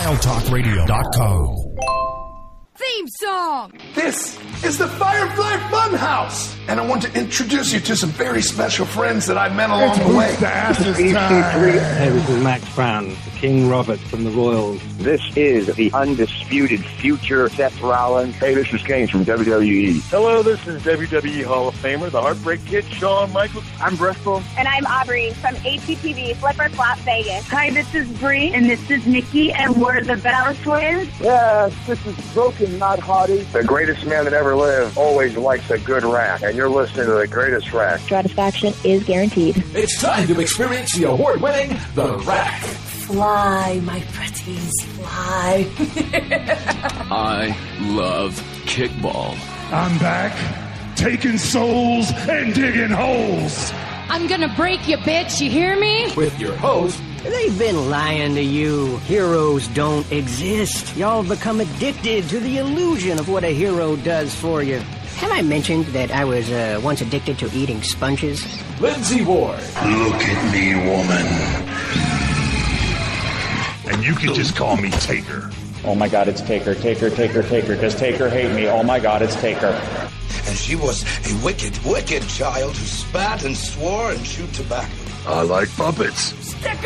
WildTalkRadio.com. Theme song! This is the Firefly Funhouse! And I want to introduce you to some very special friends that I met along the way. Hey, this is Max Brown, King Robert from the Royals. This is the undisputed future Seth Rollins. Hey, this is Kane from WWE. Hello, this is WWE Hall of Famer, the Heartbreak Kid, Shawn Michaels. I'm Bristol. And I'm Aubrey from HGTV Flipper Flop Vegas. Hi, this is Bree, and this is Nikki, and we're the Bella Twins. Yes, this is Broken, not Hottie. The greatest man that ever lived always likes a good rack, and you're listening to the greatest rack. Satisfaction is guaranteed. It's time to experience the award-winning The Rack. Fly, my pretties, fly. I love kickball. I'm back, taking souls and digging holes. I'm gonna break you, bitch, you hear me? With your host, they've been lying to you. Heroes don't exist. Y'all become addicted to the illusion of what a hero does for you. Have I mentioned that I was once addicted to eating sponges? Lindsay Ward. Look at me, woman. And you can just call me Taker. Oh my God, it's Taker, Taker, Taker, Taker. Does Taker hate me? Oh my God, it's Taker. And she was a wicked, wicked child who spat and swore and chewed tobacco. I like puppets. Stickers!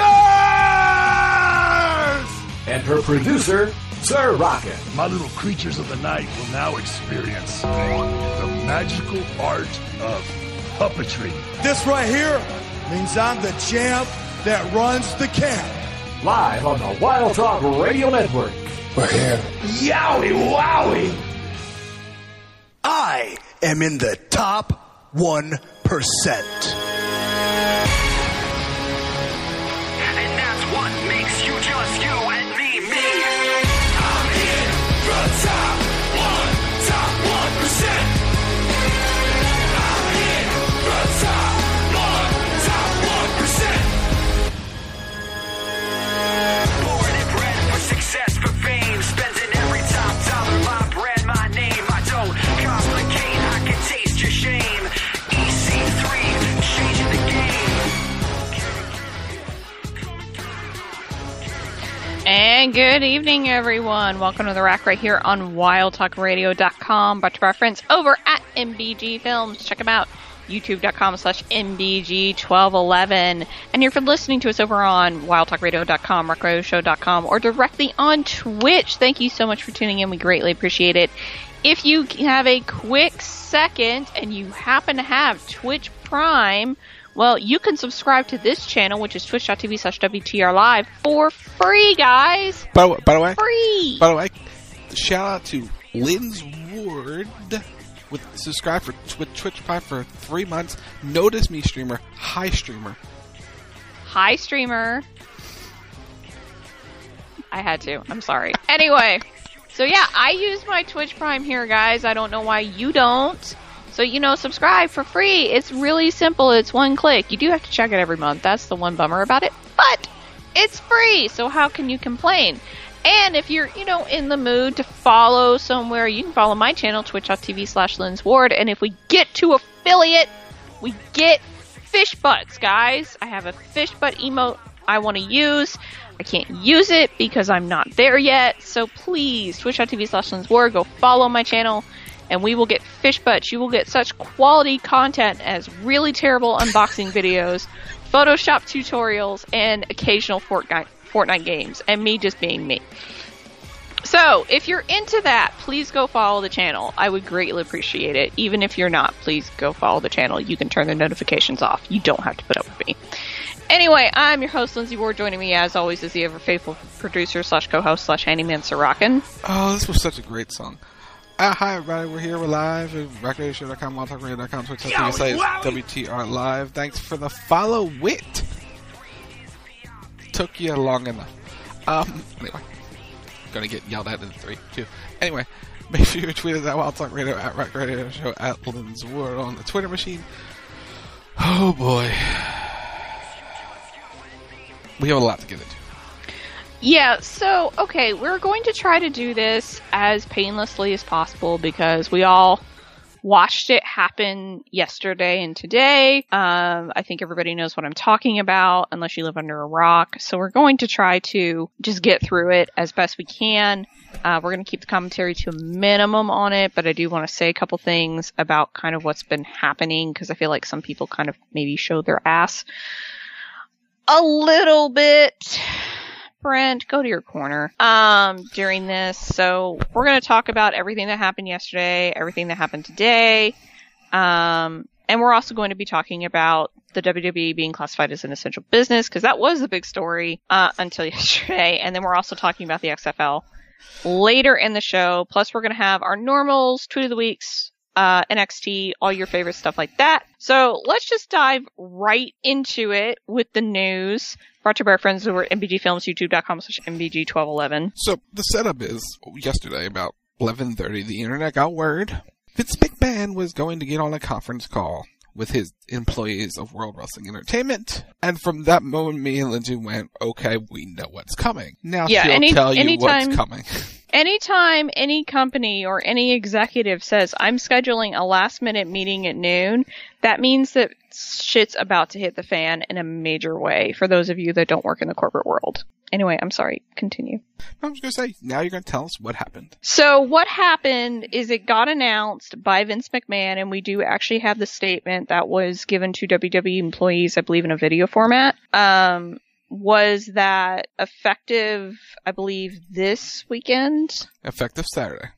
And her producer, Sir Rocket. My little creatures of the night will now experience the magical art of puppetry. This right here means I'm the champ that runs the camp. Live on the Wild Talk Radio Network. We're here. Yowie wowie! I am in the top 1%. And that's what makes you just you and me, me. I'm in the top 1%. I'm in the top 1%. Born and bred for success, for fame, spending every top dollar, my brand, my name. I don't complicate, I can taste your shame. EC3, changing the game. And good evening, everyone. Welcome to The Rack right here on WildTalkRadio.com. Bunch of our friends over at MBG Films. Check them out. YouTube.com/MBG1211. And if you're listening to us over on WildTalkRadio.com, ReckRadioShow.com, or directly on Twitch, thank you so much for tuning in. We greatly appreciate it. If you have a quick second and you happen to have Twitch Prime, well, you can subscribe to this channel, which is twitch.tv/WTR Live, for free, guys. By the way, free. By the way, shout out to Linz Ward with subscribe for Twitch Prime for 3 months. Notice me, streamer. Hi, streamer. Hi, streamer. I had to. I'm sorry. Anyway, so yeah, I use my Twitch Prime here, guys. I don't know why you don't. So, subscribe for free. It's really simple. It's one click. You do have to check it every month. That's the one bummer about it. But it's free, so how can you complain? And if you're, in the mood to follow somewhere, you can follow my channel, twitch.tv/LinzWard. And if we get to affiliate, we get fish butts, guys. I have a fish butt emote I want to use. I can't use it because I'm not there yet. So please, twitch.tv/LinzWard, go follow my channel. And we will get fish butts. You will get such quality content as really terrible unboxing videos, Photoshop tutorials, and occasional Fortnite games. And me just being me. So, if you're into that, please go follow the channel. I would greatly appreciate it. Even if you're not, please go follow the channel. You can turn the notifications off. You don't have to put up with me. Anyway, I'm your host, Lindsay Ward. Joining me, as always, is the ever-faithful producer/co-host/handyman, Sir Rockin'. Oh, this was such a great song. Hi everybody, we're here, we're live at ReckRadioShow.com, WildTalkRadio.com, Twitch.tv/WTR Live. Thanks for the follow, Wit. Took you long enough. Anyway, gonna get yelled at in 3, 2. Anyway, make sure you tweet us at WildTalkRadio, at ReckRadioShow, at LinzWard on the Twitter machine. Oh boy. We have a lot to get into. Yeah, so, okay, we're going to try to do this as painlessly as possible because we all watched it happen yesterday and today. I think everybody knows what I'm talking about, unless you live under a rock. So we're going to try to just get through it as best we can. We're going to keep the commentary to a minimum on it, but I do want to say a couple things about kind of what's been happening, because I feel like some people kind of maybe show their ass a little bit. Brent, go to your corner during this. So we're going to talk about everything that happened yesterday, everything that happened today, and we're also going to be talking about the WWE being classified as an essential business, because that was the big story until yesterday. And then we're also talking about the XFL later in the show. Plus, we're going to have our normals, tweet of the weeks, NXT, all your favorite stuff like that. So let's just dive right into it with the news. Brought to you by our friends over at MBG Films, youtube.com/MBG1211. So the setup is, yesterday about 11:30, the internet got word Vince McMahon was going to get on a conference call with his employees of World Wrestling Entertainment. And from that moment, me and Lindsay went, okay, we know what's coming. Now she'll tell you what's coming. Anytime any company or any executive says, I'm scheduling a last minute meeting at noon, that means that shit's about to hit the fan in a major way for those of you that don't work in the corporate world. Anyway, I'm sorry. Continue. I was going to say, now you're going to tell us what happened. So what happened is it got announced by Vince McMahon, and we do actually have the statement that was given to WWE employees, I believe, in a video format, was that effective, I believe, this weekend? Effective Saturday,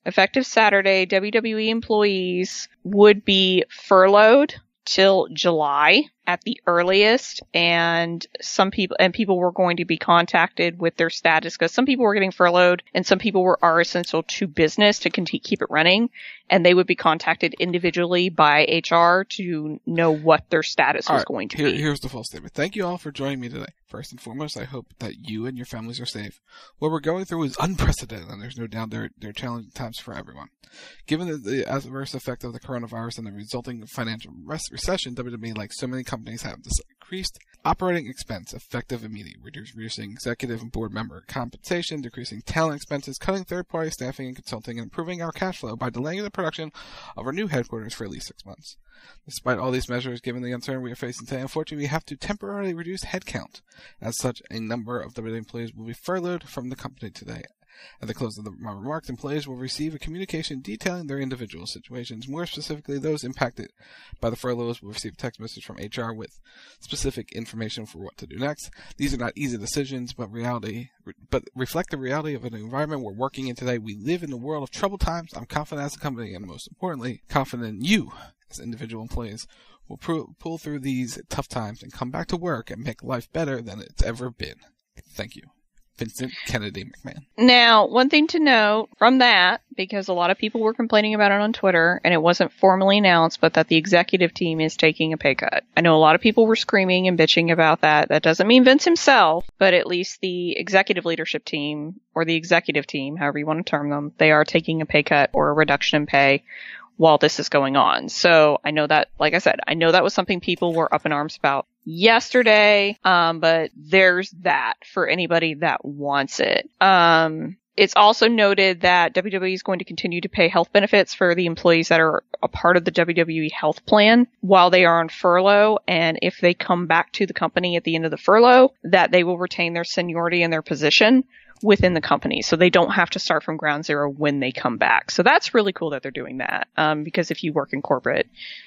WWE employees would be furloughed till July at the earliest, and people were going to be contacted with their status, because some people were getting furloughed and some people are essential to business to keep it running, and they would be contacted individually by HR to know what their status was going to be. Here's the full statement. Thank you all for joining me today. First and foremost, I hope that you and your families are safe. What we're going through is unprecedented, and there's no doubt there are challenging times for everyone. Given the adverse effect of the coronavirus and the resulting financial recession, WWE, like so many companies, have decreased operating expense effective immediately, reducing executive and board member compensation, decreasing talent expenses, cutting third-party staffing and consulting, and improving our cash flow by delaying the production of our new headquarters for at least 6 months. Despite all these measures, given the uncertainty we are facing today, unfortunately, we have to temporarily reduce headcount. As such, a number of WWE employees will be furloughed from the company today. At the close of my remarks, employees will receive a communication detailing their individual situations. More specifically, those impacted by the furloughs will receive a text message from HR with specific information for what to do next. These are not easy decisions, but reflect the reality of an environment we're working in today. We live in a world of troubled times. I'm confident as a company, and most importantly, confident in you as individual employees will pull through these tough times and come back to work and make life better than it's ever been. Thank you. Vincent Kennedy McMahon. Now, one thing to note from that, because a lot of people were complaining about it on Twitter, and it wasn't formally announced, but that the executive team is taking a pay cut. I know a lot of people were screaming and bitching about that. That doesn't mean Vince himself, but at least the executive leadership team, or the executive team, however you want to term them, they are taking a pay cut or a reduction in pay while this is going on. So I know that, like I said, I know that was something people were up in arms about yesterday, but there's that for anybody that wants it. It's also noted that WWE is going to continue to pay health benefits for the employees that are a part of the WWE health plan while they are on furlough, and if they come back to the company at the end of the furlough, that they will retain their seniority and their position within the company, so they don't have to start from ground zero when they come back. So that's really cool that they're doing that, because if you work in corporate,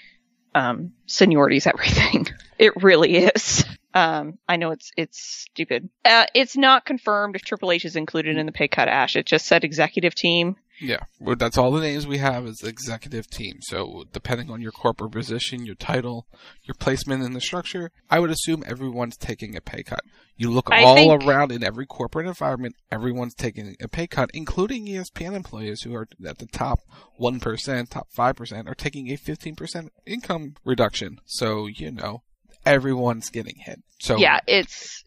seniority is everything. It really is. I know it's stupid. It's not confirmed if Triple H is included in the pay cut, Ash. It just said executive team. Yeah, well, that's all the names we have is executive team. So depending on your corporate position, your title, your placement in the structure, I would assume everyone's taking a pay cut. You look around in every corporate environment, everyone's taking a pay cut, including ESPN employees who are at the top 1%, top 5%, are taking a 15% income reduction. So, everyone's getting hit. So yeah, it's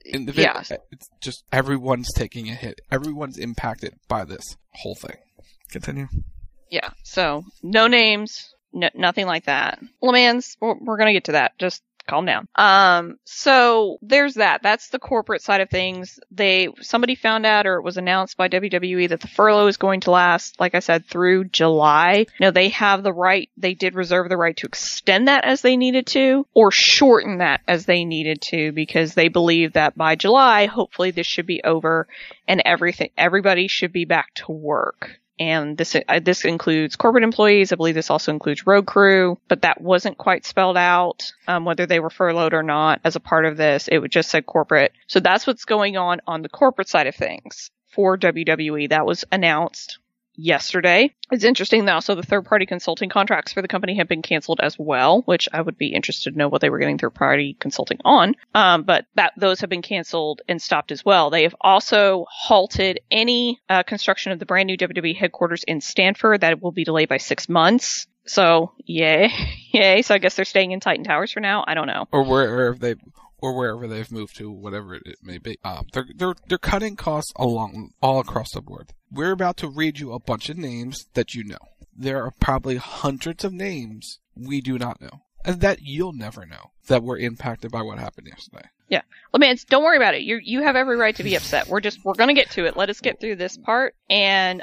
just everyone's taking a hit. Everyone's impacted by this whole thing. Continue. Yeah, so no names, nothing like that. Lemans, we're going to get to that. Just calm down. So there's that. That's the corporate side of things. Somebody found out, or it was announced by WWE, that the furlough is going to last, like I said, through July. Now, they have the right, they did reserve the right to extend that as they needed to, or shorten that as they needed to, because they believe that by July, hopefully this should be over and everybody should be back to work. And this includes corporate employees. I believe this also includes road crew, but that wasn't quite spelled out, whether they were furloughed or not as a part of this. It just said corporate. So that's what's going on the corporate side of things for WWE. That was announced yesterday. It's interesting that also the third-party consulting contracts for the company have been canceled as well, which I would be interested to know what they were getting third-party consulting on. But those have been canceled and stopped as well. They have also halted any construction of the brand new WWE headquarters in Stanford. That will be delayed by 6 months. So, yay. So I guess they're staying in Titan Towers for now. I don't know. Or wherever they've moved to, whatever it may be. They're cutting costs all across the board. We're about to read you a bunch of names that you know. There are probably hundreds of names we do not know, and that you'll never know, that were impacted by what happened yesterday. Yeah. Well, man, don't worry about it. You have every right to be upset. We're gonna get to it. Let us get through this part, and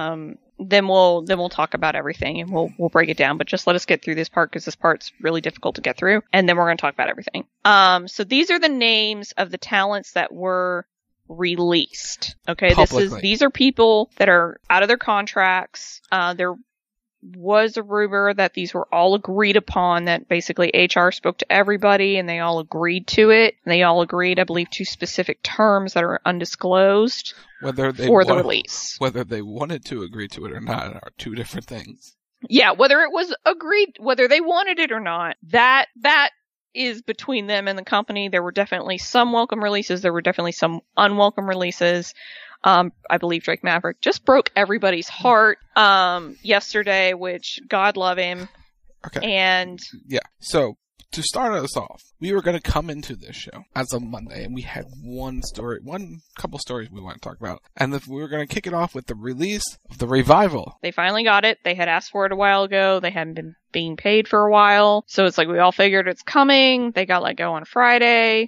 then we'll talk about everything, and we'll break it down. But just let us get through this part, because this part's really difficult to get through, and then we're gonna talk about everything. So these are the names of the talents that were released. Okay, Publicly. these are people that are out of their contracts. There was a rumor that these were all agreed upon, that basically HR spoke to everybody and they all agreed to it. And they all agreed, I believe, to specific terms that are undisclosed for the release. Whether they wanted to agree to it or not are two different things. Yeah, whether it was agreed, whether they wanted it or not, that is between them and the company. There were definitely some welcome releases. There were definitely some unwelcome releases. I believe Drake Maverick just broke everybody's heart yesterday, which couple love him. Okay. And yeah, so to start us off, we were going to come into this show as of Monday, and we had couple stories we want to talk about, and we were going to kick it off with the release of the Revival. They finally got it. They had asked for it a while ago. They hadn't been being paid for a while, so it's like we all figured it's coming. They got let go on Friday.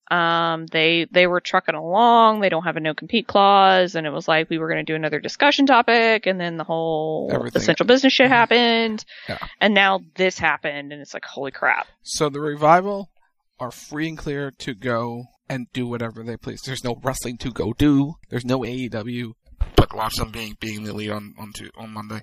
They were trucking along. They don't have a no-compete clause, and it was like we were going to do another discussion topic, and then the whole essential business shit happened, and now this happened, and it's like, holy crap. So the Revival are free and clear to go and do whatever they please. There's no wrestling to go do. There's no AEW, but watch them being the lead on Monday.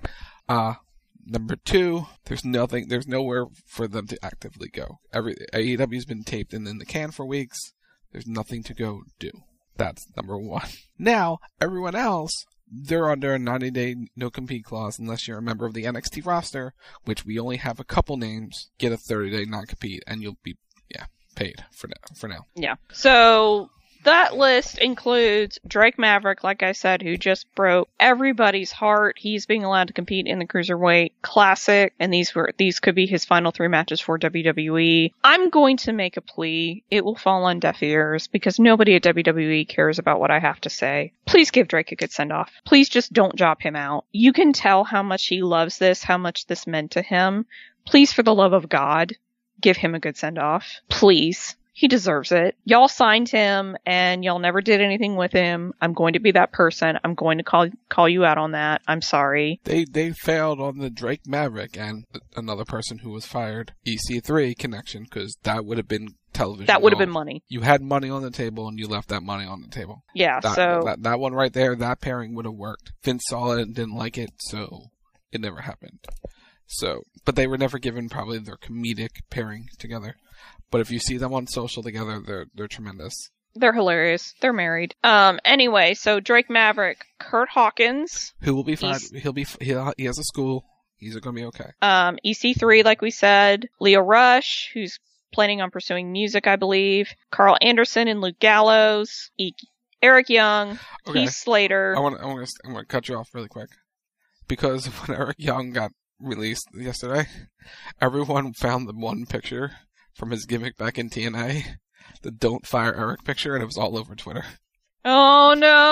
Number two, there's nowhere for them to actively go. AEW's been taped and in the can for weeks. There's nothing to go do. That's number one. Now, everyone else, they're under a 90-day no-compete clause unless you're a member of the NXT roster, which we only have a couple names. Get a 30-day non-compete, and you'll be, paid for now. Yeah. So that list includes Drake Maverick, like I said, who just broke everybody's heart. He's being allowed to compete in the Cruiserweight Classic, and these could be his final 3 matches for WWE. I'm going to make a plea. It will fall on deaf ears, because nobody at WWE cares about what I have to say. Please give Drake a good send-off. Please just don't job him out. You can tell how much he loves this, how much this meant to him. Please, for the love of God, give him a good send-off. Please. He deserves it. Y'all signed him, and y'all never did anything with him. I'm going to be that person. I'm going to call you out on that. I'm sorry. They failed on the Drake Maverick and another person who was fired, EC3 connection, because that would have been television. That would have been money. You had money on the table, and you left that money on the table. Yeah, that one right there, that pairing would have worked. Vince saw it and didn't like it, so it never happened. So, but they were never given probably their comedic pairing together. But if you see them on social together, they're tremendous. They're hilarious. They're married. Anyway, so Drake Maverick, Kurt Hawkins, who will be fine. He has a school. He's going to be okay. EC3, like we said, Leo Rush, who's planning on pursuing music, I believe. Carl Anderson and Luke Gallows, Eric Young, Heath Slater. I'm going to cut you off really quick, because when Eric Young got released yesterday, everyone found the one picture from his gimmick back in TNA, the Don't Fire Eric picture, and it was all over Twitter. Oh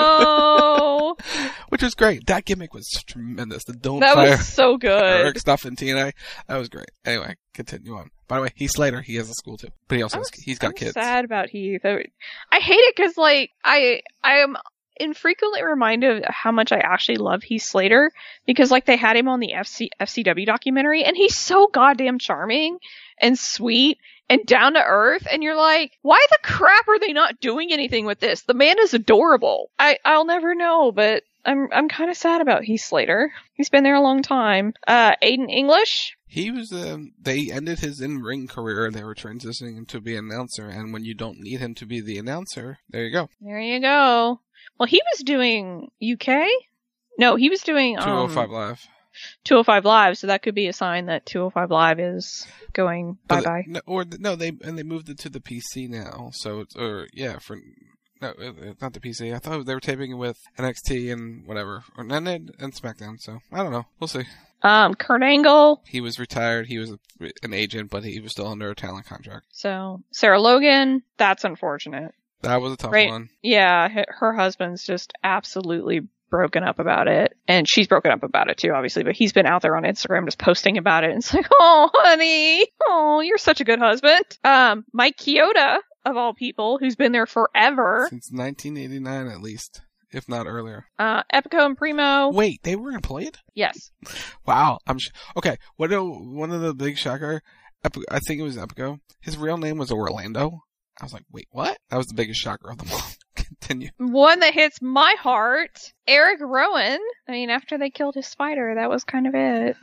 no! Which was great. That gimmick was tremendous. The Don't Fire Fire was so good. Eric stuff in TNA, that was great. Anyway, continue on. By the way, Heath Slater, he has a school too, but he's got kids. Sad about Heath. I hate it because like I am infrequently reminded of how much I actually love Heath Slater, because like they had him on the FCW documentary, and he's so goddamn charming and sweet and down to earth, and you're like, why the crap are they not doing anything with this? The man is adorable. I'll never know, but I'm kind of sad about Heath Slater. He's been there a long time. Aiden English. He was, they ended his in-ring career. They were transitioning him to be an announcer, and when you don't need him to be the announcer, there you go. There you go. Well, he was doing UK? No, he was doing 205 Live. 205 Live, so that could be a sign that 205 Live is going bye-bye. They moved it to the PC now, so it's, no, it's not the PC. I thought they were taping it with NXT and whatever, and SmackDown, so I don't know. We'll see. Kurt Angle. He was retired. He was an agent, but he was still under a talent contract. So, Sarah Logan, that's unfortunate. That was a tough one. Yeah, her husband's just absolutely broken up about it. And she's broken up about it too, obviously, but he's been out there on Instagram just posting about it. And it's like, oh, honey. Oh, you're such a good husband. Mike Chioda, of all people, who's been there forever. Since 1989, at least. If not earlier. Epico and Primo. Wait, they were employed? Yes. Wow. Okay, one of the big shocker, I think it was Epico. His real name was Orlando. I was like, wait, what? That was the biggest shocker of them all. Continue. One that hits my heart, Eric Rowan. I mean, after they killed his spider, that was kind of it.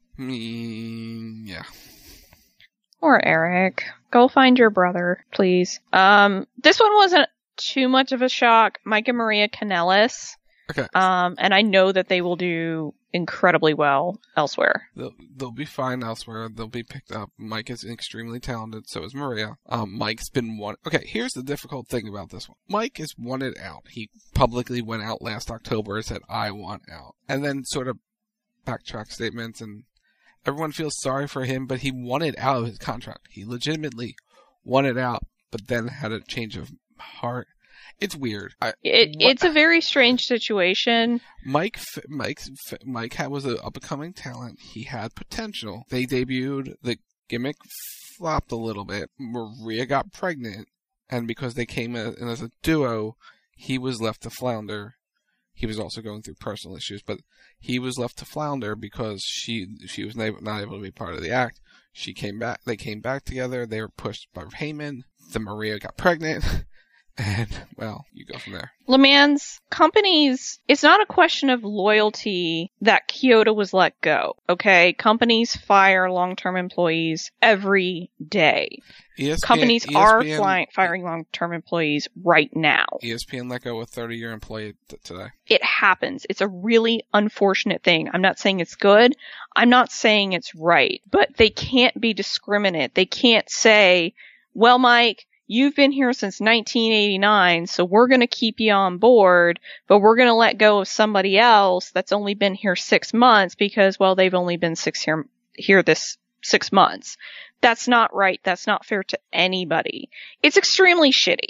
Yeah. Or Eric. Go find your brother, please. This one wasn't too much of a shock. Mike and Maria Kanellis. Okay. And I know that they will do incredibly well elsewhere. They'll be fine elsewhere. They'll be picked up. Mike is extremely talented. So is Maria. Mike's been Okay, here's the difficult thing about this one. Mike is wanted out. He publicly went out last October and said, I want out. And then sort of backtrack statements, and everyone feels sorry for him, but he wanted out of his contract. He legitimately wanted out, but then had a change of heart. It's weird. It's a very strange situation. Mike was an up-and-coming talent. He had potential. They debuted. The gimmick flopped a little bit. Maria got pregnant, and because they came in as a duo, he was left to flounder. He was also going through personal issues, but he was left to flounder because she was not able to be part of the act. She came back. They came back together. They were pushed by Heyman. Then Maria got pregnant. And, well, you go from there. LeMans, companies, it's not a question of loyalty that Chioda was let go, okay? Companies fire long-term employees every day. Companies are firing long-term employees right now. ESPN let go a 30-year employee today. It happens. It's a really unfortunate thing. I'm not saying it's good. I'm not saying it's right. But they can't be discriminate. They can't say, well, Mike, you've been here since 1989, so we're going to keep you on board, but we're going to let go of somebody else that's only been here 6 months because, well, they've only been here this 6 months. That's not right. That's not fair to anybody. It's extremely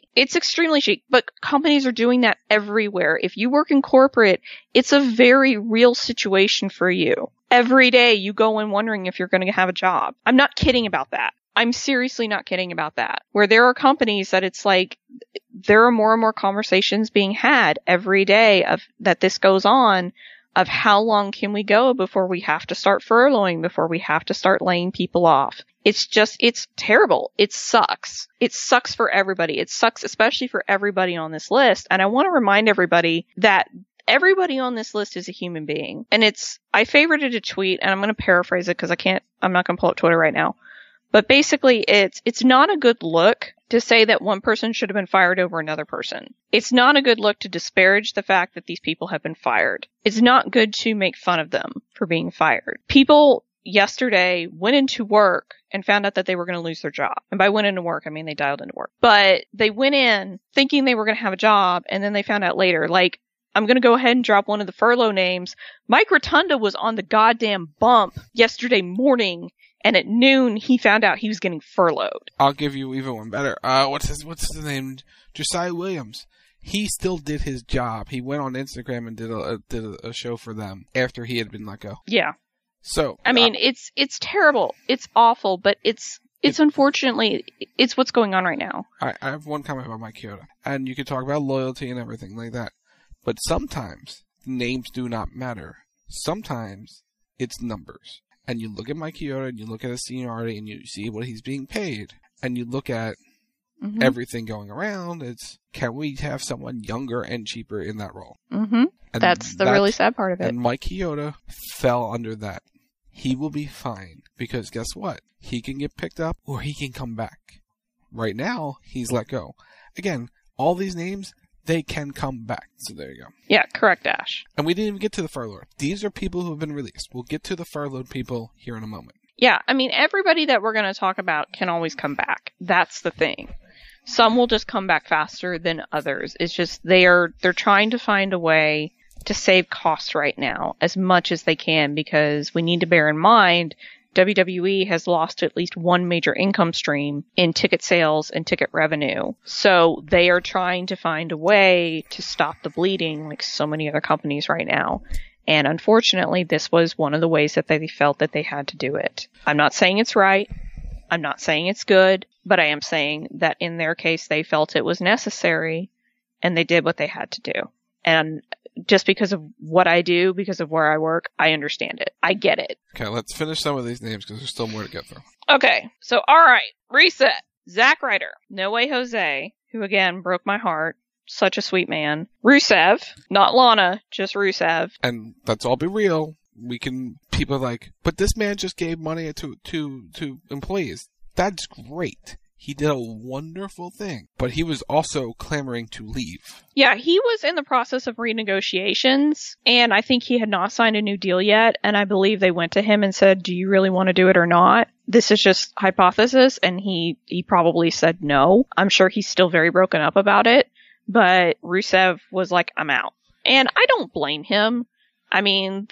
shitty. But companies are doing that everywhere. If you work in corporate, it's a very real situation for you. Every day you go in wondering if you're going to have a job. I'm not kidding about that. I'm seriously not kidding about that. Where there are companies that it's like, there are more and more conversations being had every day that this goes on, of how long can we go before we have to start furloughing, before we have to start laying people off. It's terrible. It sucks. It sucks for everybody. It sucks especially for everybody on this list. And I want to remind everybody that everybody on this list is a human being. And I favorited a tweet, and I'm going to paraphrase it because I'm not going to pull up Twitter right now. But basically, it's not a good look to say that one person should have been fired over another person. It's not a good look to disparage the fact that these people have been fired. It's not good to make fun of them for being fired. People yesterday went into work and found out that they were going to lose their job. And by went into work, I mean they dialed into work. But they went in thinking they were going to have a job, and then they found out later, like, I'm going to go ahead and drop one of the furlough names. Mike Rotunda was on the goddamn bump yesterday morning, and at noon he found out he was getting furloughed. I'll give you even one better. What's his name? Josiah Williams. He still did his job. He went on Instagram and did a show for them after he had been let go. Yeah. So I mean, it's terrible. It's awful, but it's It's unfortunately, it's what's going on right now. I have one comment about Mike Chioda. And you could talk about loyalty and everything like that. But sometimes names do not matter. Sometimes it's numbers. And you look at Mike Chioda and you look at his seniority and you see what he's being paid. And you look at everything going around. It's, can we have someone younger and cheaper in that role? Mm-hmm. That's the really sad part of it. And Mike Chioda fell under that. He will be fine. Because guess what? He can get picked up or he can come back. Right now, he's let go. Again, all these names, they can come back. So there you go. Yeah, correct, Ash. And we didn't even get to the furloughed. These are people who have been released. We'll get to the furloughed people here in a moment. Yeah, I mean, everybody that we're going to talk about can always come back. That's the thing. Some will just come back faster than others. It's just they're trying to find a way to save costs right now as much as they can, because we need to bear in mind WWE has lost at least one major income stream in ticket sales and ticket revenue. So they are trying to find a way to stop the bleeding like so many other companies right now. And unfortunately, this was one of the ways that they felt that they had to do it. I'm not saying it's right. I'm not saying it's good, but I am saying that in their case, they felt it was necessary and they did what they had to do. And just because of what I do, because of where I work, I understand it. I get it. Okay, let's finish some of these names because there's still more to get through. Okay, so all right, reset. Zack Ryder, No Way Jose, who again broke my heart. Such a sweet man. Rusev, not Lana, just Rusev. And let's all be real. People are like, but this man just gave money to employees. That's great. He did a wonderful thing, but he was also clamoring to leave. Yeah, he was in the process of renegotiations, and I think he had not signed a new deal yet, and I believe they went to him and said, do you really want to do it or not? This is just hypothesis, and he probably said no. I'm sure he's still very broken up about it, but Rusev was like, I'm out. And I don't blame him. I mean,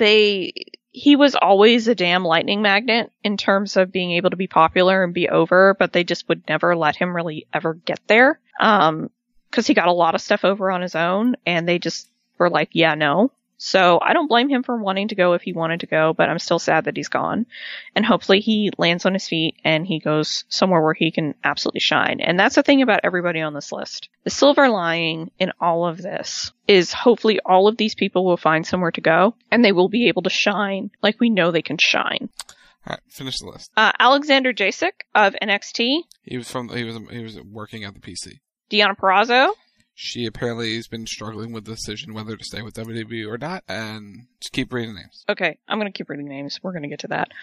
he was always a damn lightning magnet in terms of being able to be popular and be over, but they just would never let him really ever get there. 'Cause he got a lot of stuff over on his own and they just were like, yeah, no. So I don't blame him for wanting to go if he wanted to go, but I'm still sad that he's gone. And hopefully he lands on his feet and he goes somewhere where he can absolutely shine. And that's the thing about everybody on this list. The silver lining in all of this is hopefully all of these people will find somewhere to go and they will be able to shine like we know they can shine. All right, finish the list. Alexander Jacek of NXT. He was working at the PC. Deonna Purrazzo. She apparently has been struggling with the decision whether to stay with WWE or not, and just keep reading names. Okay, I'm going to keep reading names. We're going to get to that.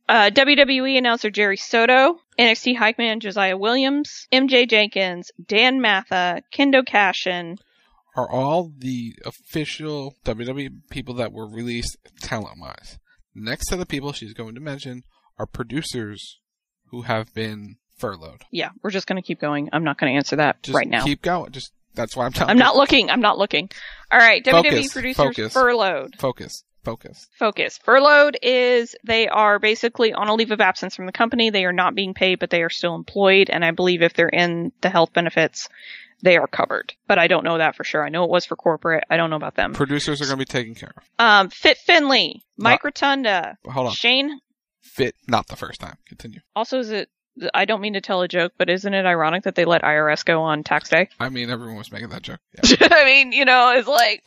WWE announcer Jerry Soto, NXT hype man Josiah Williams, MJ Jenkins, Dan Matha, Kendo Cashin. Are all the official WWE people that were released talent-wise. Next to the people she's going to mention are producers who have been furloughed. Yeah, we're just going to keep going. I'm not going to answer that right now. Keep going. That's why I'm telling you. I'm not looking. All right, WWE producers furloughed. Focus. Furloughed is they are basically on a leave of absence from the company. They are not being paid, but they are still employed. And I believe if they're in the health benefits, they are covered. But I don't know that for sure. I know it was for corporate. I don't know about them. Producers are going to be taken care of. Fit Finley, Mike Rotunda. Hold on. Shane. Fit, not the first time. Continue. Also, I don't mean to tell a joke, but isn't it ironic that they let IRS go on tax day? I mean, everyone was making that joke. Yeah. I mean, it's like,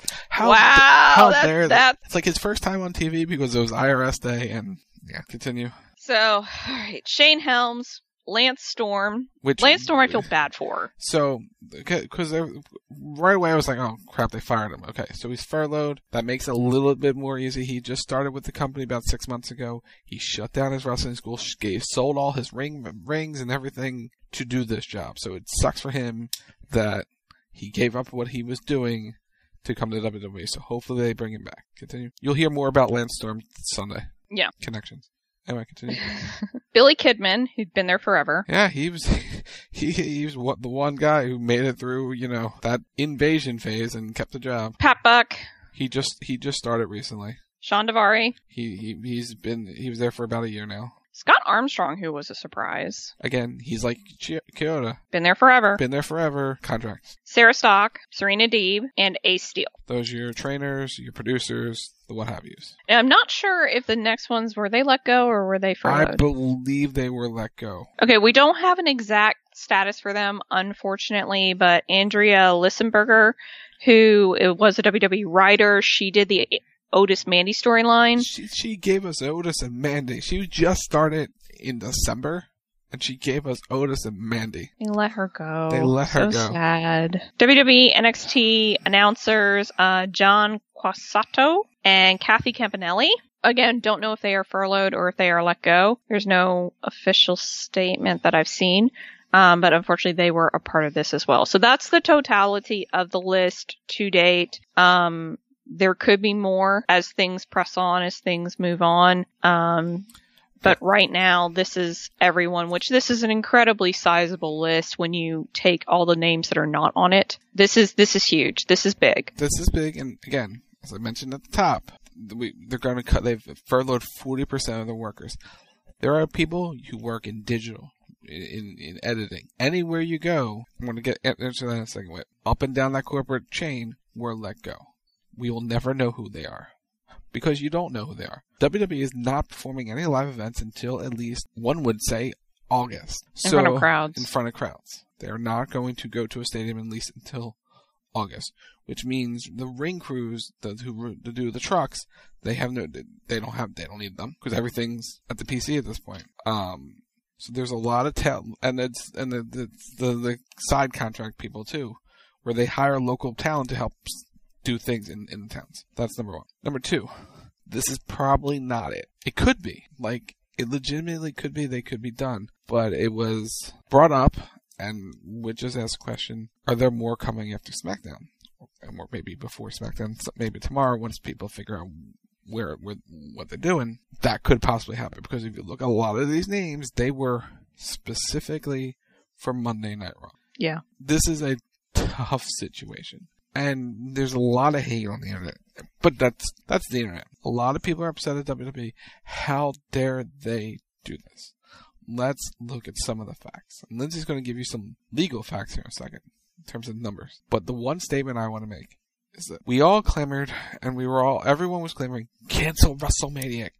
wow. It's like his first time on TV because it was IRS day, and yeah, continue. So, all right, Shane Helms, Lance Storm. Lance Storm I feel bad for. So, because right away I was like, oh crap, they fired him. Okay, so he's furloughed. That makes it a little bit more easy. He just started with the company about 6 months ago. He shut down his wrestling school, sold all his rings and everything to do this job. So it sucks for him that he gave up what he was doing to come to WWE. So hopefully they bring him back. Continue. You'll hear more about Lance Storm Sunday. Yeah. Connections. Anyway, continue. Billy Kidman, who'd been there forever. Yeah, he was the one guy who made it through, that invasion phase and kept the job. Pat Buck. He just started recently. Sean Daivari. He was there for about a year now. Scott Armstrong, who was a surprise. Again, he's like Kyoto. Been there forever. Been there forever. Contracts. Sarah Stock, Serena Deeb, and Ace Steel. Those are your trainers, your producers, the what have yous. And I'm not sure if the next ones, were they let go or were they furloughed? I believe they were let go. Okay, we don't have an exact status for them, unfortunately, but Andrea Lissenberger, who was a WWE writer, she did the Otis Mandy storyline. She gave us Otis and Mandy. She just started in December, and she gave us Otis and Mandy. They let her go. They let her go. So sad. WWE NXT announcers John Quasato and Kathy Campanelli. Again, don't know if they are furloughed or if they are let go. There's no official statement that I've seen. But unfortunately they were a part of this as well. So that's the totality of the list to date. There could be more as things press on, as things move on. But right now, this is everyone, which this is an incredibly sizable list when you take all the names that are not on it. This is huge. This is big. This is big. And again, as I mentioned at the top, they're going to cut, they've furloughed 40% of the workers. There are people who work in digital, in editing. Anywhere you go, I'm going to get into that in a second. Up and down that corporate chain, we're let go. We will never know who they are. Because you don't know who they are. WWE is not performing any live events until at least, one would say, August. In front of crowds. In front of crowds. They are not going to go to a stadium at least until August. Which means the ring crews who do the trucks, they don't need them. Because everything's at the PC at this point. So there's a lot of the side contract people too, where they hire local talent to help do things in the towns. That's number one. Number two, this is probably not it. It could be. Like, it legitimately could be. They could be done. But it was brought up, and we just asked the question, are there more coming after SmackDown? And maybe before SmackDown, maybe tomorrow, once people figure out what they're doing, that could possibly happen. Because if you look at a lot of these names, they were specifically for Monday Night Raw. Yeah. This is a tough situation. And there's a lot of hate on the internet. But that's the internet. A lot of people are upset at WWE. How dare they do this? Let's look at some of the facts. And Lindsay's going to give you some legal facts here in a second, in terms of numbers. But the one statement I want to make is that we all clamored, and everyone was clamoring, cancel WrestleMania,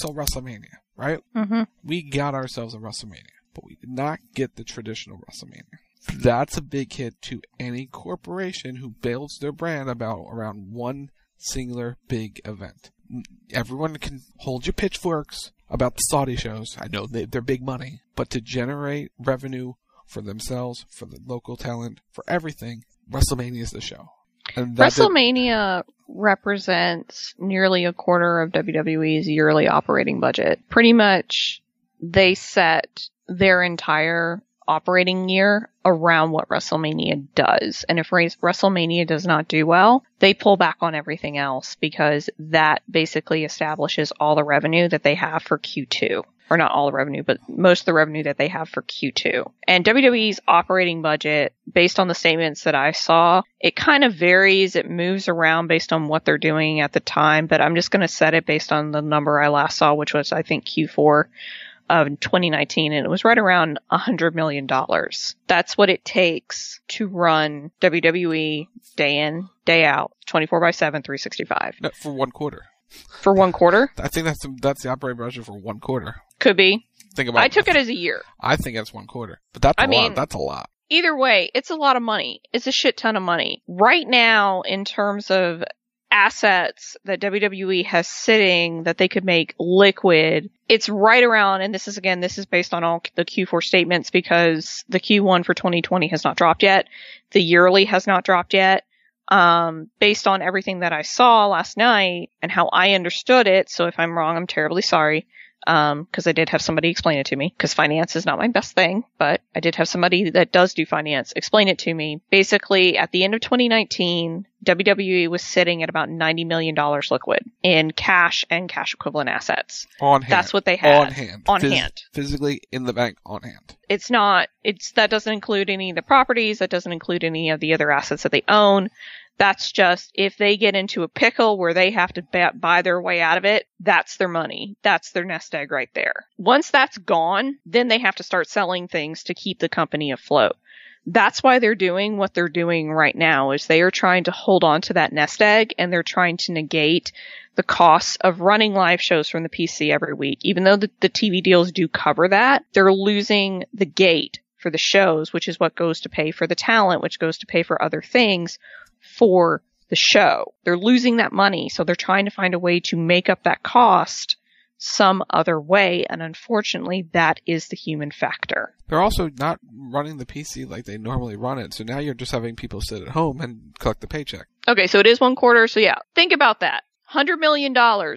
right? Mm-hmm. We got ourselves a WrestleMania, but we did not get the traditional WrestleMania. That's a big hit to any corporation who builds their brand around one singular big event. Everyone can hold your pitchforks about the Saudi shows. I know they're big money, but to generate revenue for themselves, for the local talent, for everything, WrestleMania is the show. And WrestleMania represents nearly a quarter of WWE's yearly operating budget. Pretty much, they set their entire operating year around what WrestleMania does. And if WrestleMania does not do well, they pull back on everything else because that basically establishes all the revenue that they have for Q2. Or not all the revenue, but most of the revenue that they have for Q2. And WWE's operating budget, based on the statements that I saw, it kind of varies. It moves around based on what they're doing at the time, but I'm just going to set it based on the number I last saw, which was, I think, Q4 of 2019, and it was right around $100 million. That's what it takes to run WWE day in, day out, 24/7, 365. No, for one quarter. For one quarter? I think that's the operating budget for one quarter. Could be. Think about. I took it as a year. I think that's one quarter, but that's a lot. That's a lot. Either way, it's a lot of money. It's a shit ton of money. Right now, in terms of assets that WWE has sitting that they could make liquid, it's right around, and this is based on all the Q4 statements because the Q1 for 2020 has not dropped yet. The yearly has not dropped yet. Based on everything that I saw last night and how I understood it, so if I'm wrong, I'm terribly sorry. Because I did have somebody explain it to me, because finance is not my best thing, but I did have somebody that does do finance explain it to me. Basically, at the end of 2019, WWE was sitting at about $90 million liquid in cash and cash equivalent assets. On hand. That's what they had. On hand. On hand. Physically in the bank, on hand. That doesn't include any of the properties. That doesn't include any of the other assets that they own. That's just, if they get into a pickle where they have to buy their way out of it, that's their money. That's their nest egg right there. Once that's gone, then they have to start selling things to keep the company afloat. That's why they're doing what they're doing right now, is they are trying to hold on to that nest egg, and they're trying to negate the costs of running live shows from the PC every week. Even though the TV deals do cover that, they're losing the gate for the shows, which is what goes to pay for the talent, which goes to pay for other things for the show. They're losing that money, so they're trying to find a way to make up that cost some other way, and unfortunately that is the human factor. They're also not running the PC like they normally run it, so now you're just having people sit at home and collect the paycheck. Okay, so it is 1 quarter, so yeah, think about that. $100 million,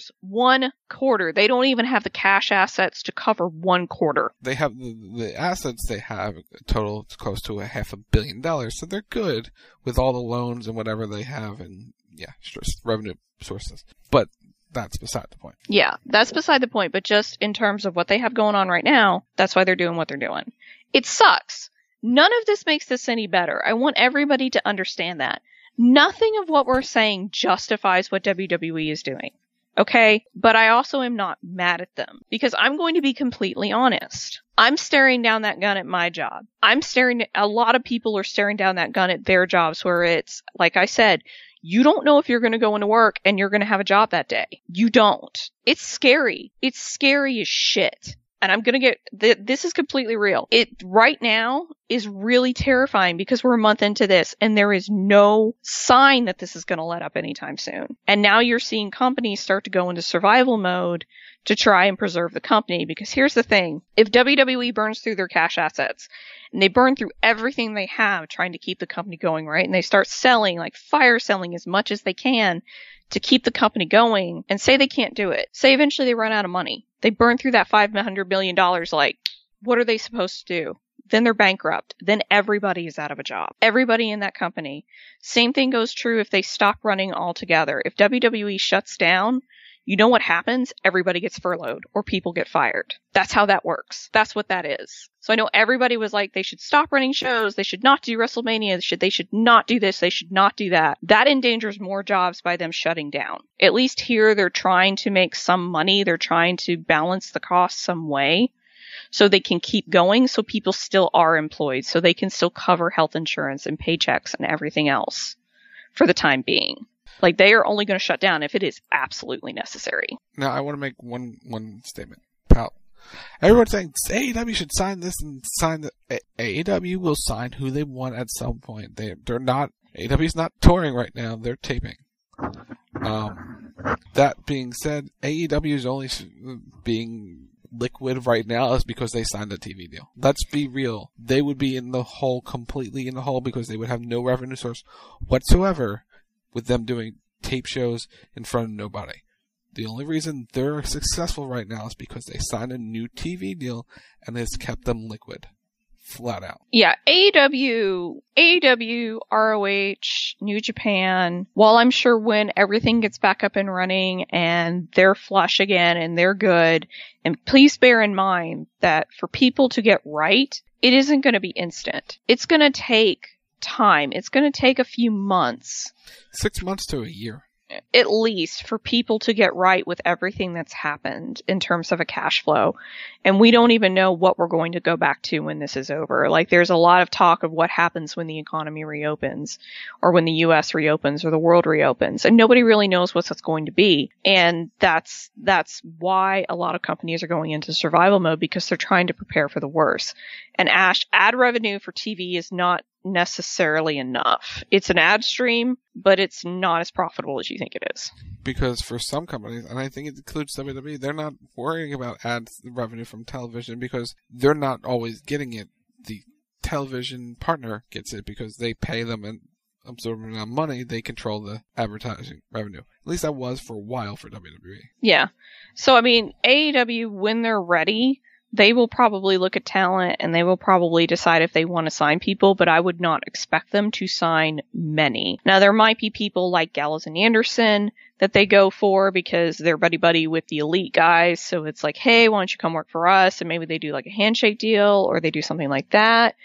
1 quarter. They don't even have the cash assets to cover 1 quarter. They have the assets they have total close to $500 million, so they're good with all the loans and whatever they have, and just revenue sources. But that's beside the point. Yeah, that's beside the point, but just in terms of what they have going on right now, that's why they're doing what they're doing. It sucks. None of this makes this any better. I want everybody to understand that. Nothing of what we're saying justifies what WWE is doing. Okay? But I also am not mad at them, because I'm going to be completely honest. I'm staring down that gun at my job. A lot of people are staring down that gun at their jobs, where it's, like I said, you don't know if you're going to go into work and you're going to have a job that day. You don't. It's scary. It's scary as shit. And I'm going to this is completely real. It right now is really terrifying, because we're a month into this and there is no sign that this is going to let up anytime soon. And now you're seeing companies start to go into survival mode to try and preserve the company, because here's the thing. If WWE burns through their cash assets and they burn through everything they have trying to keep the company going, right? And they start selling, like fire selling as much as they can to keep the company going, and say they can't do it. Say eventually they run out of money. They burn through that $500 million, like, what are they supposed to do? Then they're bankrupt. Then everybody is out of a job. Everybody in that company. Same thing goes true if they stop running altogether. If WWE shuts down, you know what happens? Everybody gets furloughed or people get fired. That's how that works. That's what that is. So I know everybody was like, they should stop running shows. They should not do WrestleMania. They should not do this. They should not do that. That endangers more jobs by them shutting down. At least here, they're trying to make some money. They're trying to balance the cost some way so they can keep going, so people still are employed, so they can still cover health insurance and paychecks and everything else for the time being. Like, they are only going to shut down if it is absolutely necessary. Now, I want to make one statement, pal. Everyone's saying AEW should sign this and sign that. AEW will sign who they want at some point. They're not. AEW's not touring right now. They're taping. That being said, AEW is only being liquid right now is because they signed a TV deal. Let's be real. They would be completely in the hole, because they would have no revenue source whatsoever with them doing tape shows in front of nobody. The only reason they're successful right now is because they signed a new TV deal and it's kept them liquid. Flat out. Yeah, AEW, ROH, New Japan, while I'm sure when everything gets back up and running and they're flush again and they're good, and please bear in mind that for people to get right, it isn't going to be instant. It's going to take time. It's going to take a few months. 6 months to a year. At least, for people to get right with everything that's happened in terms of a cash flow. And we don't even know what we're going to go back to when this is over. Like, there's a lot of talk of what happens when the economy reopens, or when the US reopens, or the world reopens. And nobody really knows what that's going to be. And that's why a lot of companies are going into survival mode, because they're trying to prepare for the worst. And ad revenue for TV is not necessarily enough. It's an ad stream, but it's not as profitable as you think it is. Because for some companies, and I think it includes WWE, they're not worrying about ad revenue from television because they're not always getting it. The television partner gets it because they pay them and absorbing that money, they control the advertising revenue. At least that was for a while for WWE. Yeah. So, I mean, AEW, when they're ready, they will probably look at talent and they will probably decide if they want to sign people, but I would not expect them to sign many. Now, there might be people like Gallows and Anderson that they go for because they're buddy-buddy with the elite guys. So it's like, hey, why don't you come work for us? And maybe they do like a handshake deal or they do something like that.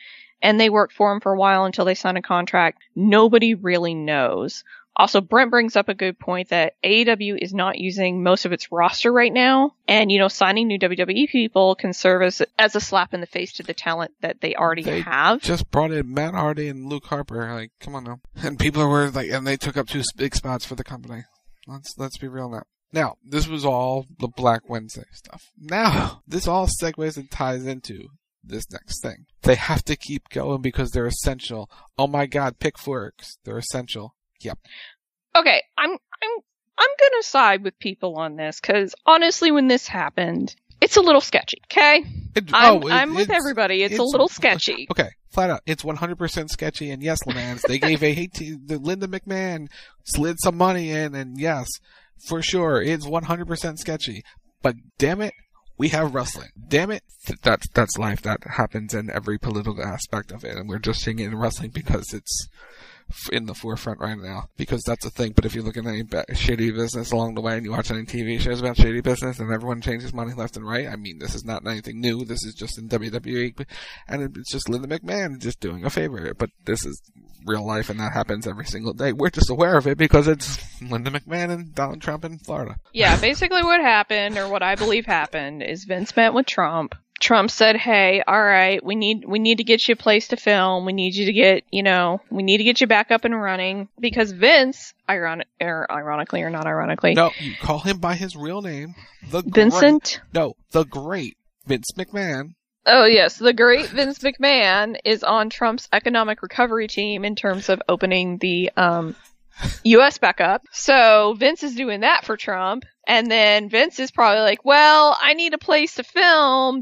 and they worked for him for a while until they signed a contract. Nobody really knows. Also, Brent brings up a good point that AEW is not using most of its roster right now. And, signing new WWE people can serve as a slap in the face to the talent that they already have. Just brought in Matt Hardy and Luke Harper. Like, come on now. And people were like, and they took up 2 big spots for the company. Let's be real now. Now, this was all the Black Wednesday stuff. Now, this all segues and ties into this next thing. They have to keep going because they're essential. Oh my God, pick forks. They're essential. Yep. Okay, I'm gonna side with people on this, because honestly, when this happened, it's a little sketchy, okay? I'm with everybody. It's a little sketchy. Okay, flat out. It's 100% sketchy, and yes, Lamans, they gave the Linda McMahon slid some money in, and yes, for sure, it's 100% sketchy. But damn it, we have wrestling. Damn it, that's life. That happens in every political aspect of it, and we're just seeing it in wrestling because it's in the forefront right now, because that's a thing. But if you look at any shady business along the way and you watch any TV shows about shady business and everyone changes money left and right, I mean, this is not anything new. This is just in WWE, and it's just Linda McMahon just doing a favor. But this is real life, and that happens every single day. We're just aware of it because it's Linda McMahon and Donald Trump in Florida. Yeah, basically what happened, or what I believe happened, is Vince met with Trump. Trump said, "Hey, all right, we need to get you a place to film. We need you to get, we need to get you back up and running." Because Vince, ironically or not ironically, no, you call him by his real name, the great Vince McMahon. Oh yes, the great Vince McMahon is on Trump's economic recovery team in terms of opening the U.S. back up. So Vince is doing that for Trump. And then Vince is probably like, well, I need a place to film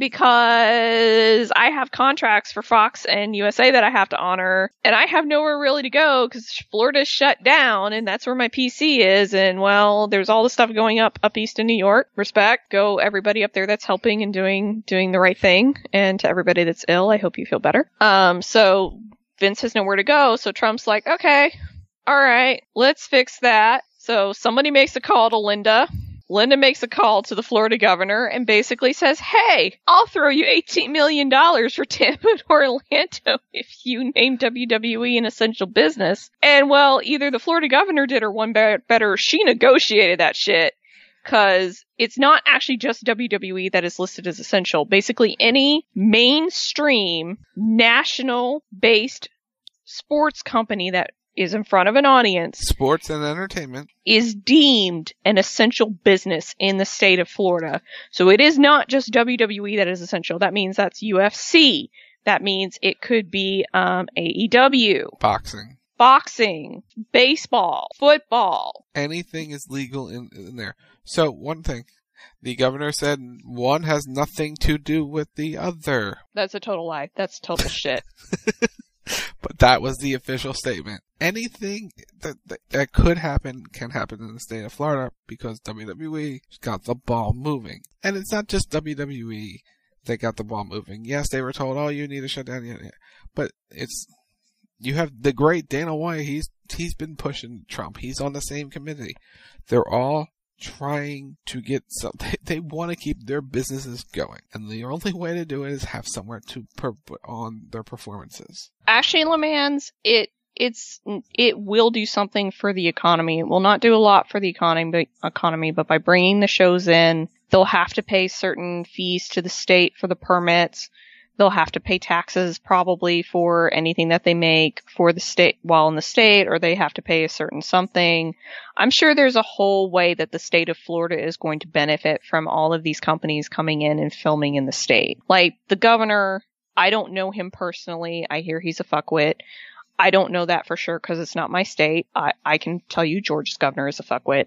because I have contracts for Fox and USA that I have to honor. And I have nowhere really to go because Florida's shut down and that's where my PC is. And well, there's all this stuff going up east in New York. Respect. Go everybody up there that's helping and doing the right thing. And to everybody that's ill, I hope you feel better. So Vince has nowhere to go. So Trump's like, okay, all right, let's fix that. So somebody makes a call to Linda. Linda makes a call to the Florida governor and basically says, hey, I'll throw you $18 million for Tampa and Orlando if you name WWE an essential business. And well, either the Florida governor did or one better, she negotiated that shit. Because it's not actually just WWE that is listed as essential. Basically, any mainstream, national-based sports company that is in front of an audience, sports and entertainment, is deemed an essential business in the state of Florida. So it is not just WWE that is essential. That means that's UFC. That means it could be AEW. Boxing, baseball, football. Anything is legal in there. So one thing, the governor said one has nothing to do with the other. That's a total lie. That's total shit. But that was the official statement. Anything that could happen can happen in the state of Florida because WWE got the ball moving. And it's not just WWE that got the ball moving. Yes, they were told, oh, you need to shut down. But you have the great Dana White. He's been pushing Trump. He's on the same committee. They're all trying to get something. They want to keep their businesses going. And the only way to do it is have somewhere to put on their performances. Actually, Lamans, it will do something for the economy. It will not do a lot for the economy, but by bringing the shows in, they'll have to pay certain fees to the state for the permits. They'll have to pay taxes probably for anything that they make for the state while in the state, or they have to pay a certain something. I'm sure there's a whole way that the state of Florida is going to benefit from all of these companies coming in and filming in the state. Like the governor, I don't know him personally. I hear he's a fuckwit. I don't know that for sure because it's not my state. I can tell you Georgia's governor is a fuckwit.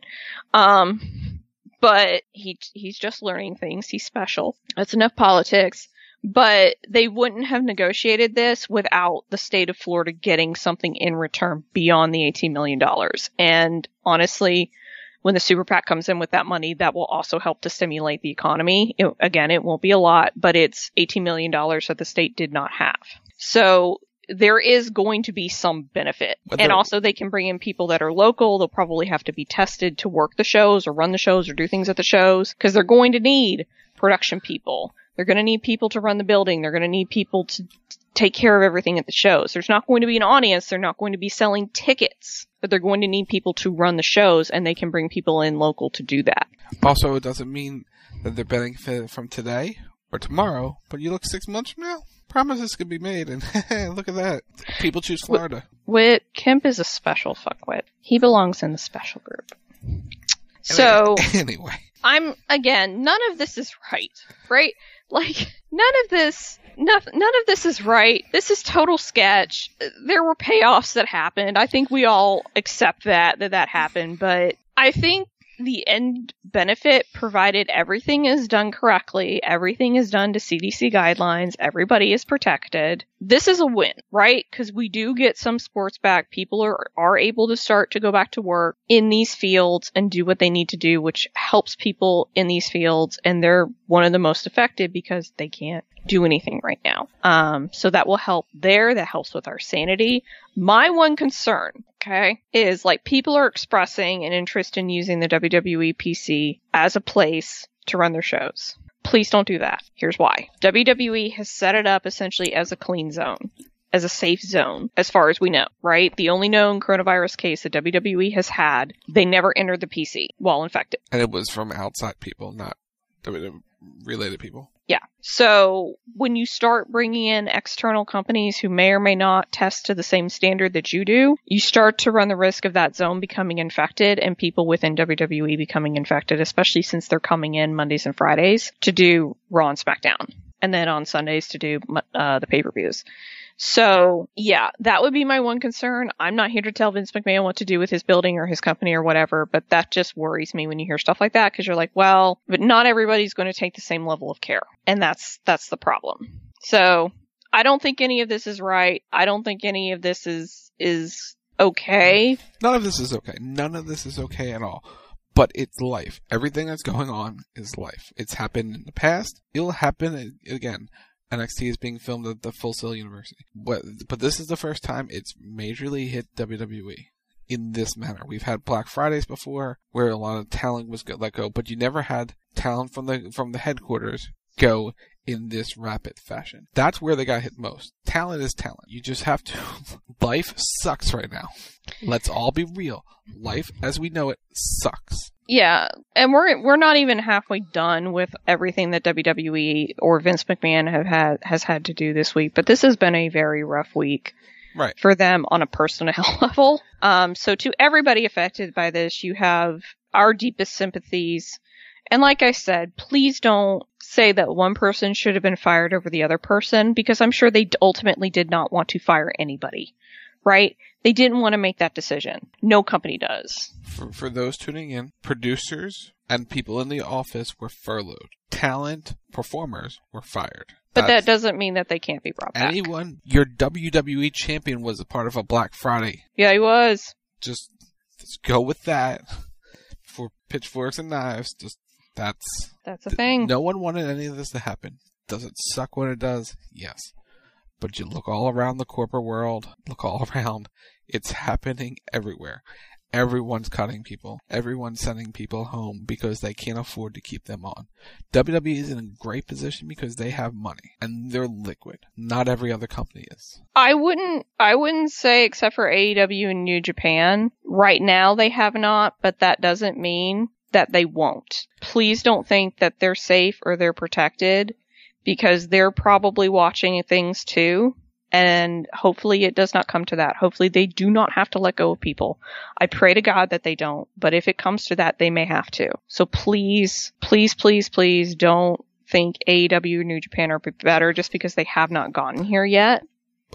But he's just learning things. He's special. That's enough politics. But they wouldn't have negotiated this without the state of Florida getting something in return beyond the $18 million. And honestly, when the Super PAC comes in with that money, that will also help to stimulate the economy. It won't be a lot, but it's $18 million that the state did not have. So there is going to be some benefit. And also they can bring in people that are local. They'll probably have to be tested to work the shows or run the shows or do things at the shows because they're going to need production people. They're going to need people to run the building. They're going to need people take care of everything at the shows. There's not going to be an audience. They're not going to be selling tickets, but they're going to need people to run the shows, and they can bring people in local to do that. Also, it doesn't mean that they're benefiting from today or tomorrow, but you look 6 months from now, promises could be made, and look at that. People choose Florida. Whit Kemp is a special fuckwit. He belongs in the special group. So, anyway. None of this is right? Like, none of this is right. This is total sketch. There were payoffs that happened. I think we all accept that happened, but I think the end benefit, provided everything is done correctly, everything is done to CDC guidelines, everybody is protected, this is a win, right? Because we do get some sports back. People are able to start to go back to work in these fields and do what they need to do, which helps people in these fields, and they're one of the most affected because they can't do anything right now. So that will help there. That helps with our sanity. My one concern, okay, is like people are expressing an interest in using the WWE PC as a place to run their shows. Please don't do that. Here's why. WWE has set it up essentially as a clean zone, as a safe zone, as far as we know, right? The only known coronavirus case that WWE has had, they never entered the PC while infected. And it was from outside people, not WWE-related people. Yeah. So when you start bringing in external companies who may or may not test to the same standard that you do, you start to run the risk of that zone becoming infected and people within WWE becoming infected, especially since they're coming in Mondays and Fridays to do Raw and SmackDown, and then on Sundays to do the pay-per-views. So, yeah, that would be my one concern. I'm not here to tell Vince McMahon what to do with his building or his company or whatever, but that just worries me when you hear stuff like that, because you're like, well, but not everybody's going to take the same level of care. And that's the problem. So, I don't think any of this is right. I don't think any of this is okay. None of this is okay. None of this is okay at all. But it's life. Everything that's going on is life. It's happened in the past. It'll happen again. NXT is being filmed at the Full Sail University. But this is the first time it's majorly hit WWE in this manner. We've had Black Fridays before where a lot of talent was let go, but you never had talent from the headquarters go in this rapid fashion. That's where they got hit most. Talent is talent. You just have to... Life sucks right now. Let's all be real. Life as we know it sucks. Yeah, and we're not even halfway done with everything that WWE or Vince McMahon has had to do this week, but this has been a very rough week for them on a personal level. So to everybody affected by this, you have our deepest sympathies. And like I said, please don't say that one person should have been fired over the other person, because I'm sure they ultimately did not want to fire anybody, right? They didn't want to make that decision. No company does. For those tuning in, producers and people in the office were furloughed. Talent, performers were fired. But that doesn't mean that they can't be brought back. Anyone, your WWE champion was a part of a Black Friday. Yeah, he was. Just go with that. For pitchforks and knives, that's a thing. No one wanted any of this to happen. Does it suck when it does? Yes. But you look all around the corporate world, look all around, it's happening everywhere. Everyone's cutting people. Everyone's sending people home because they can't afford to keep them on. WWE is in a great position because they have money and they're liquid. Not every other company is. I wouldn't say, except for AEW and New Japan, right now they have not, but that doesn't mean that they won't. Please don't think that they're safe or they're protected, because they're probably watching things too. And hopefully it does not come to that. Hopefully they do not have to let go of people. I pray to God that they don't. But if it comes to that, they may have to. So please, please, please, please don't think AEW or New Japan are better just because they have not gotten here yet.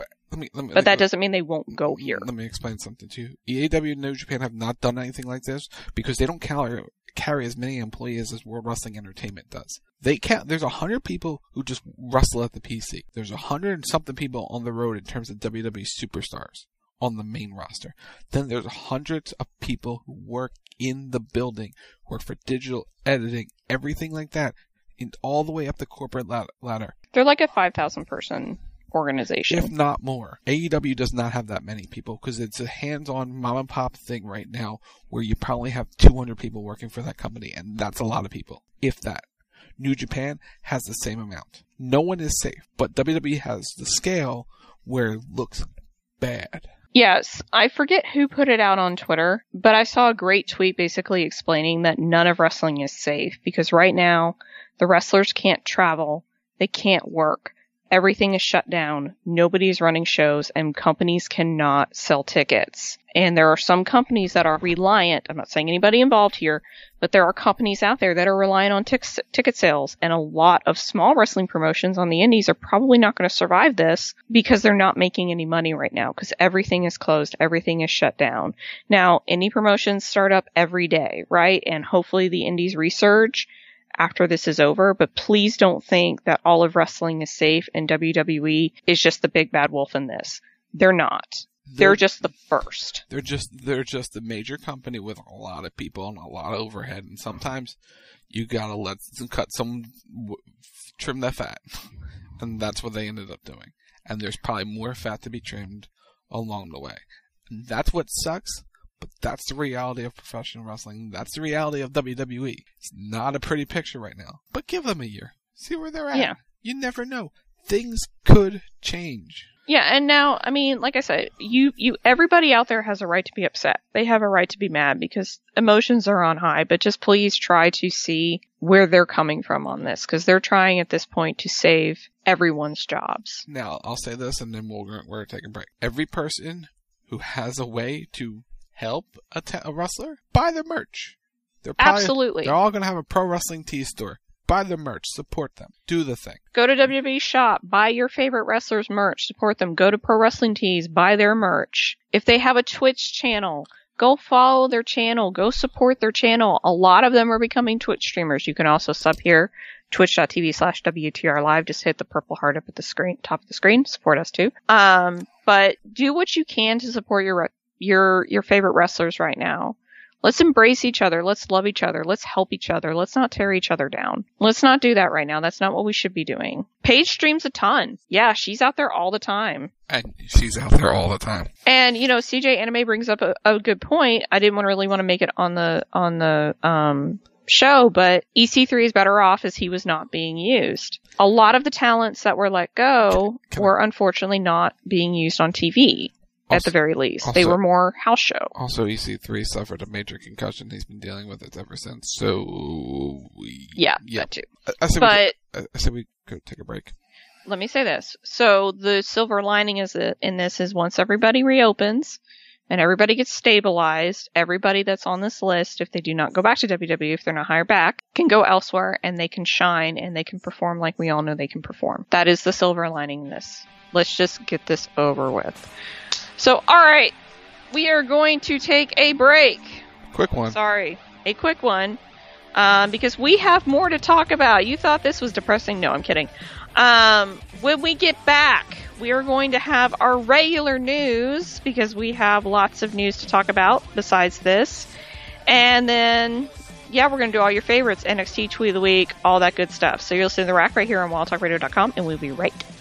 But that doesn't mean they won't go here. Let me explain something to you. AEW and New Japan have not done anything like this because they don't carry as many employees as World Wrestling Entertainment does. There's 100 people who just wrestle at the PC. There's 100 and something people on the road in terms of WWE superstars on the main roster. Then there's hundreds of people who work in the building, work for digital editing, everything like that, and all the way up the corporate ladder. They're like a 5,000 person organization. If not more. AEW does not have that many people because it's a hands-on mom and pop thing right now where you probably have 200 people working for that company, and that's a lot of people, if that. New Japan has the same amount. No one is safe, but WWE has the scale where it looks bad. Yes, I forget who put it out on Twitter, but I saw a great tweet basically explaining that none of wrestling is safe because right now the wrestlers can't travel, they can't work, everything is shut down, nobody's running shows, and companies cannot sell tickets. And there are some companies that are reliant, I'm not saying anybody involved here, but there are companies out there that are relying on ticket sales, and a lot of small wrestling promotions on the indies are probably not going to survive this because they're not making any money right now because everything is closed, everything is shut down. Now, indie promotions start up every day, right? And hopefully the indies resurge after this is over, but please don't think that all of wrestling is safe and WWE is just the big bad wolf in this. They're not. They're just the first. They're just a major company with a lot of people and a lot of overhead, and sometimes you gotta trim that fat, and that's what they ended up doing. And there's probably more fat to be trimmed along the way, and that's what sucks. But that's the reality of professional wrestling. That's the reality of WWE. It's not a pretty picture right now. But give them a year. See where they're at. Yeah. You never know. Things could change. Yeah, and now, I mean, like I said, everybody out there has a right to be upset. They have a right to be mad because emotions are on high, but just please try to see where they're coming from on this, because they're trying at this point to save everyone's jobs. Now, I'll say this and then we're taking a break. Every person who has a way to help a wrestler, buy their merch. Absolutely. They're all going to have a pro wrestling tee store. Buy their merch. Support them. Do the thing. Go to WWE shop. Buy your favorite wrestlers' merch. Support them. Go to Pro Wrestling Tees. Buy their merch. If they have a Twitch channel, go follow their channel. Go support their channel. A lot of them are becoming Twitch streamers. You can also sub here. Twitch.tv/WTR Live. Just hit the purple heart up at the screen, top of the screen. Support us too. But do what you can to support your favorite wrestlers right now. Let's embrace each other. Let's love each other. Let's help each other. Let's not tear each other down. Let's not do that right now. That's not what we should be doing. Paige streams a ton. Yeah, she's out there all the time. And she's out there all the time. And, you know, CJ Anime brings up a good point. I didn't really want to make it on the show, but EC3 is better off as he was not being used. A lot of the talents that were let go were unfortunately not being used on TV. At the very least. They were more house show. Also, EC3 suffered a major concussion. He's been dealing with it ever since. So, yeah, that too. I said we go take a break. Let me say this. So, the silver lining in this is once everybody reopens and everybody gets stabilized, everybody that's on this list, if they do not go back to WWE, if they're not hired back, can go elsewhere and they can shine and they can perform like we all know they can perform. That is the silver lining in this. Let's just get this over with. So, alright, we are going to take a break. Quick one. Sorry, a quick one. Because we have more to talk about. You thought this was depressing? No, I'm kidding. When we get back, we are going to have our regular news, because we have lots of news to talk about besides this. And then, yeah, we're going to do all your favorites, NXT Tweet of the Week, all that good stuff. So you'll listen to The Rack right here on WildTalkRadio.com, and we'll be right back.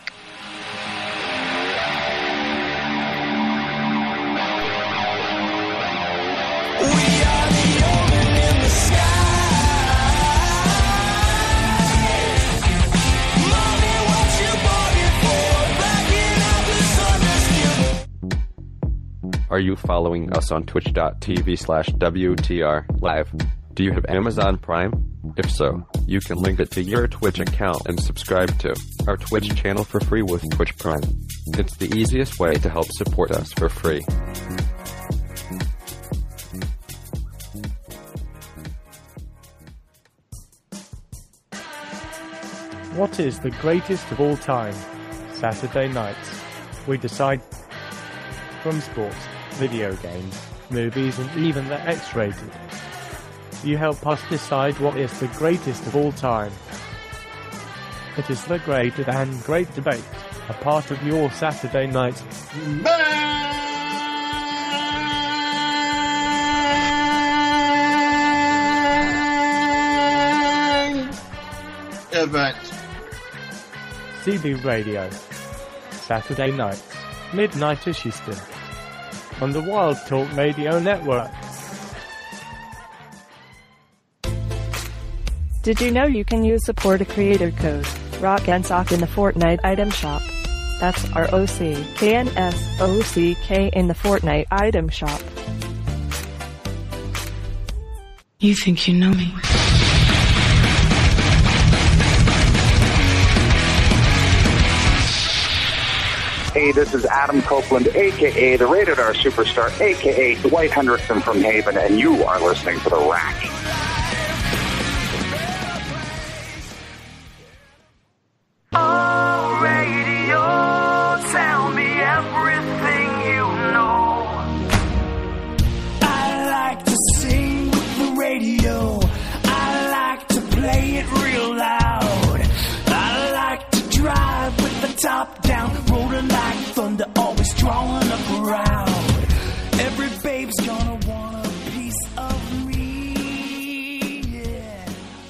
Are you following us on twitch.tv/WTR Live? Do you have Amazon Prime? If so, you can link it to your Twitch account and subscribe to our Twitch channel for free with Twitch Prime. It's the easiest way to help support us for free. What is the greatest of all time? Saturday nights. We decide from sports, video games, movies, and even the X-rated. You help us decide what is the greatest of all time. It is the great and great debate, a part of your Saturday night event. CB Radio, Saturday nights, midnight-ish Eastern, on the Wild Talk Radio Network. Did you know you can use support a creator code, Rock and Sock, in the Fortnite item shop? That's ROCKNSOCK in the Fortnite item shop. You think you know me? Hey, this is Adam Copeland, a.k.a. the Rated R Superstar, a.k.a. Dwight Hendrickson from Haven, and you are listening to The Rack. Oh, radio, tell me everything you know. I like to sing with the radio. I like to play it real loud. I like to drive with the top down, rolling like thunder, always drawing a crowd. Every babe's gonna want a piece of me. Yeah.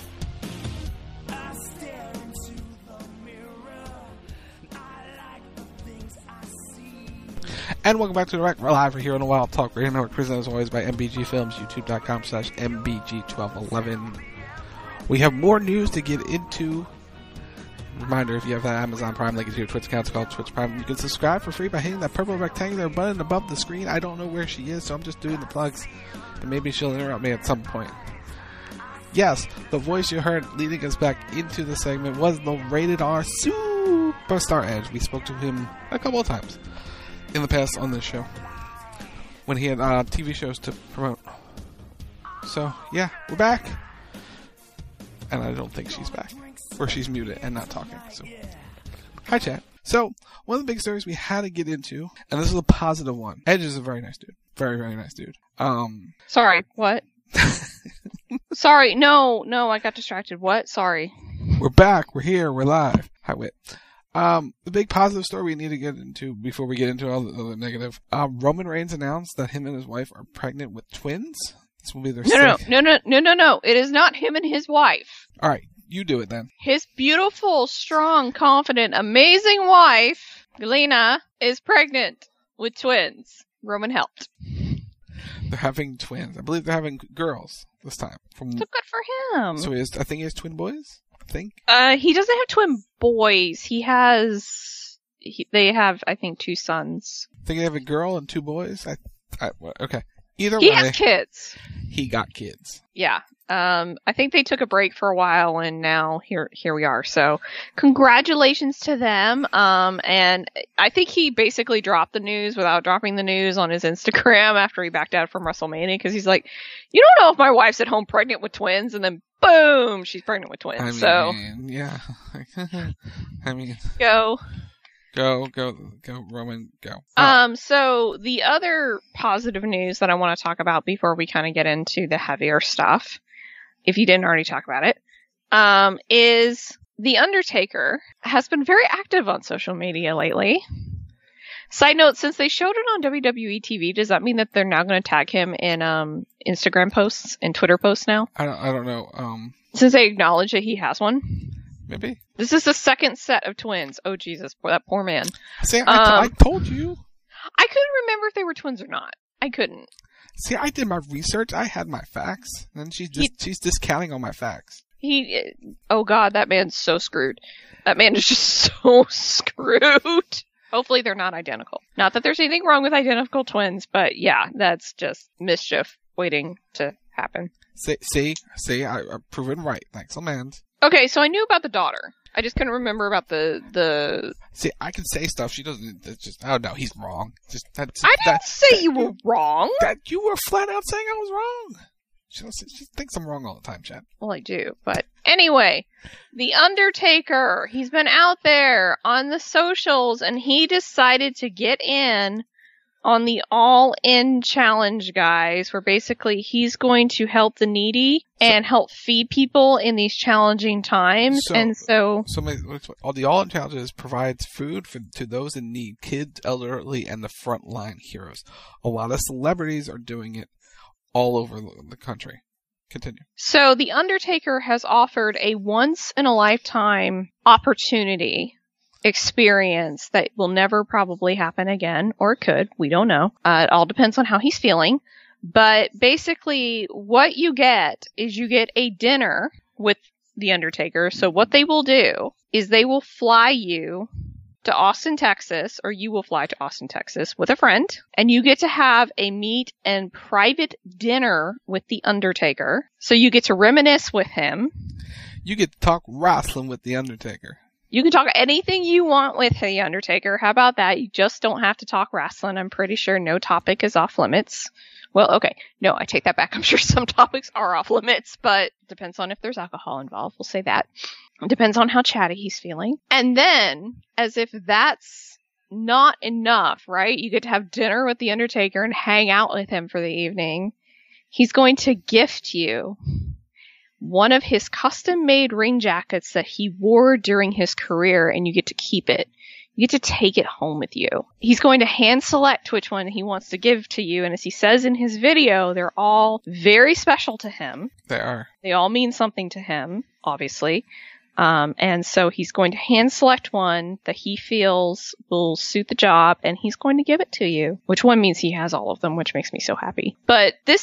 I stare into the mirror. I like the things I see. And welcome back to The Rack. We're live here on the Wild Talk Radio Network, presented as always by MBG Films, youtube.com/MBG1211. We have more news to get into. Reminder, if you have that Amazon Prime link to your Twitch account, it's called Twitch Prime. You can subscribe for free by hitting that purple rectangular button above the screen. I don't know where she is, so I'm just doing the plugs. And maybe she'll interrupt me at some point. Yes, the voice you heard leading us back into the segment was the Rated R Superstar Edge. We spoke to him a couple of times in the past on this show when he had TV shows to promote. So, yeah, we're back. And I don't think she's back. Or she's muted and not talking. So, hi, chat. So, one of the big stories we had to get into, and this is a positive one. Edge is a very nice dude. Very, very nice dude. Sorry, what? Sorry, no, I got distracted. What? Sorry. We're back. We're here. We're live. Hi, Wit. The big positive story we need to get into before we get into all the negative. Roman Reigns announced that him and his wife are pregnant with twins. This will be their No. It is not him and his wife. All right, you do it then. His beautiful, strong, confident, amazing wife, Lena, is pregnant with twins. Roman helped. They're having twins. I believe they're having girls this time. So good for him. So I think he has twin boys. I think. He doesn't have twin boys. They have, I think, 2 sons. I think they have a girl and 2 boys. Okay. Either way, he has kids. He got kids. Yeah. I think they took a break for a while, and now here we are. So, congratulations to them. And I think he basically dropped the news without dropping the news on his Instagram after he backed out from WrestleMania, because he's like, you don't know if my wife's at home pregnant with twins, and then boom, she's pregnant with twins. Yeah. I mean, Go, Roman, go. So the other positive news that I want to talk about before we kind of get into the heavier stuff, if you didn't already talk about it, is The Undertaker has been very active on social media lately. Side note, since they showed it on WWE TV, does that mean that they're now going to tag him in Instagram posts and Twitter posts now? I don't know. Since they acknowledge that he has one? Maybe. This is the second set of twins. Oh, Jesus. That poor man. See, I told you. I couldn't remember if they were twins or not. I couldn't. See, I did my research. I had my facts. And she's discounting all my facts. Oh, God, that man's so screwed. That man is just so screwed. Hopefully they're not identical. Not that there's anything wrong with identical twins, but yeah, that's just mischief waiting to happen. See, I've proven right. Thanks, man. Okay, so I knew about the daughter. I just couldn't remember about the. See, I can say stuff. She doesn't. It's just, oh no, he's wrong. I didn't say you were wrong. That you were flat out saying I was wrong. She thinks I'm wrong all the time, Chad. Well, I do, but anyway, The Undertaker. He's been out there on the socials, and he decided to get in on the All-In Challenge, guys, where basically he's going to help the needy and help feed people in these challenging times. So the All-In Challenges provides food to those in need, kids, elderly, and the frontline heroes. A lot of celebrities are doing it all over the country. Continue. So The Undertaker has offered a once-in-a-lifetime opportunity experience that will never probably happen again, or it could. We don't know. It all depends on how he's feeling. But basically, what you get is you get a dinner with The Undertaker. So what they will do is they will fly you to Austin, Texas, or you will fly to Austin, Texas with a friend, and you get to have a meet and private dinner with The Undertaker. So you get to reminisce with him. You get to talk wrestling with The Undertaker. You can talk anything you want with The Undertaker. How about that? You just don't have to talk wrestling. I'm pretty sure no topic is off limits. Well, okay. No, I take that back. I'm sure some topics are off limits, but depends on if there's alcohol involved. We'll say that. It depends on how chatty he's feeling. And then, as if that's not enough, right? You get to have dinner with The Undertaker and hang out with him for the evening. He's going to gift you one of his custom-made ring jackets that he wore during his career, and you get to keep it. You get to take it home with you. He's going to hand select which one he wants to give to you, and as he says in his video, they're all very special to him. They are. They all mean something to him, obviously. And so he's going to hand select one that he feels will suit the job, and he's going to give it to you. Which one means he has all of them, which makes me so happy. But this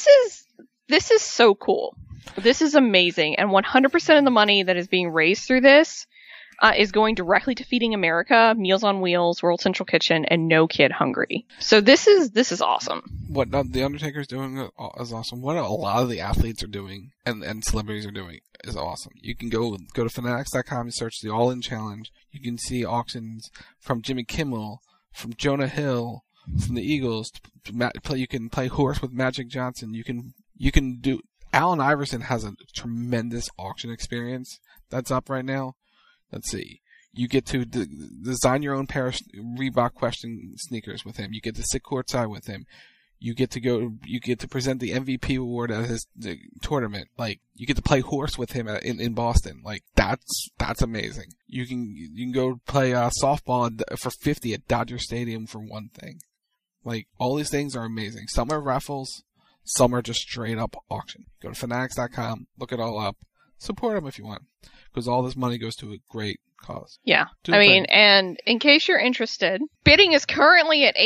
is so cool. This is amazing, and 100% of the money that is being raised through this is going directly to Feeding America, Meals on Wheels, World Central Kitchen, and No Kid Hungry. So this is awesome. What The Undertaker's doing is awesome. What a lot of the athletes are doing and celebrities are doing is awesome. You can go to fanatics.com and search the All In Challenge. You can see auctions from Jimmy Kimmel, from Jonah Hill, from the Eagles. You can play horse with Magic Johnson. You can do. Allen Iverson has a tremendous auction experience that's up right now. Let's see. You get to design your own pair of Reebok Question sneakers with him. You get to sit courtside with him. You get to present the MVP award at his tournament. Like, you get to play horse with him in Boston. Like, that's amazing. You can go play softball for $50 at Dodger Stadium for one thing. Like, all these things are amazing. Some are raffles. Some are just straight up auction. Go to fanatics.com, look it all up, support them if you want, because all this money goes to a great cause. Yeah. And in case you're interested, bidding is currently at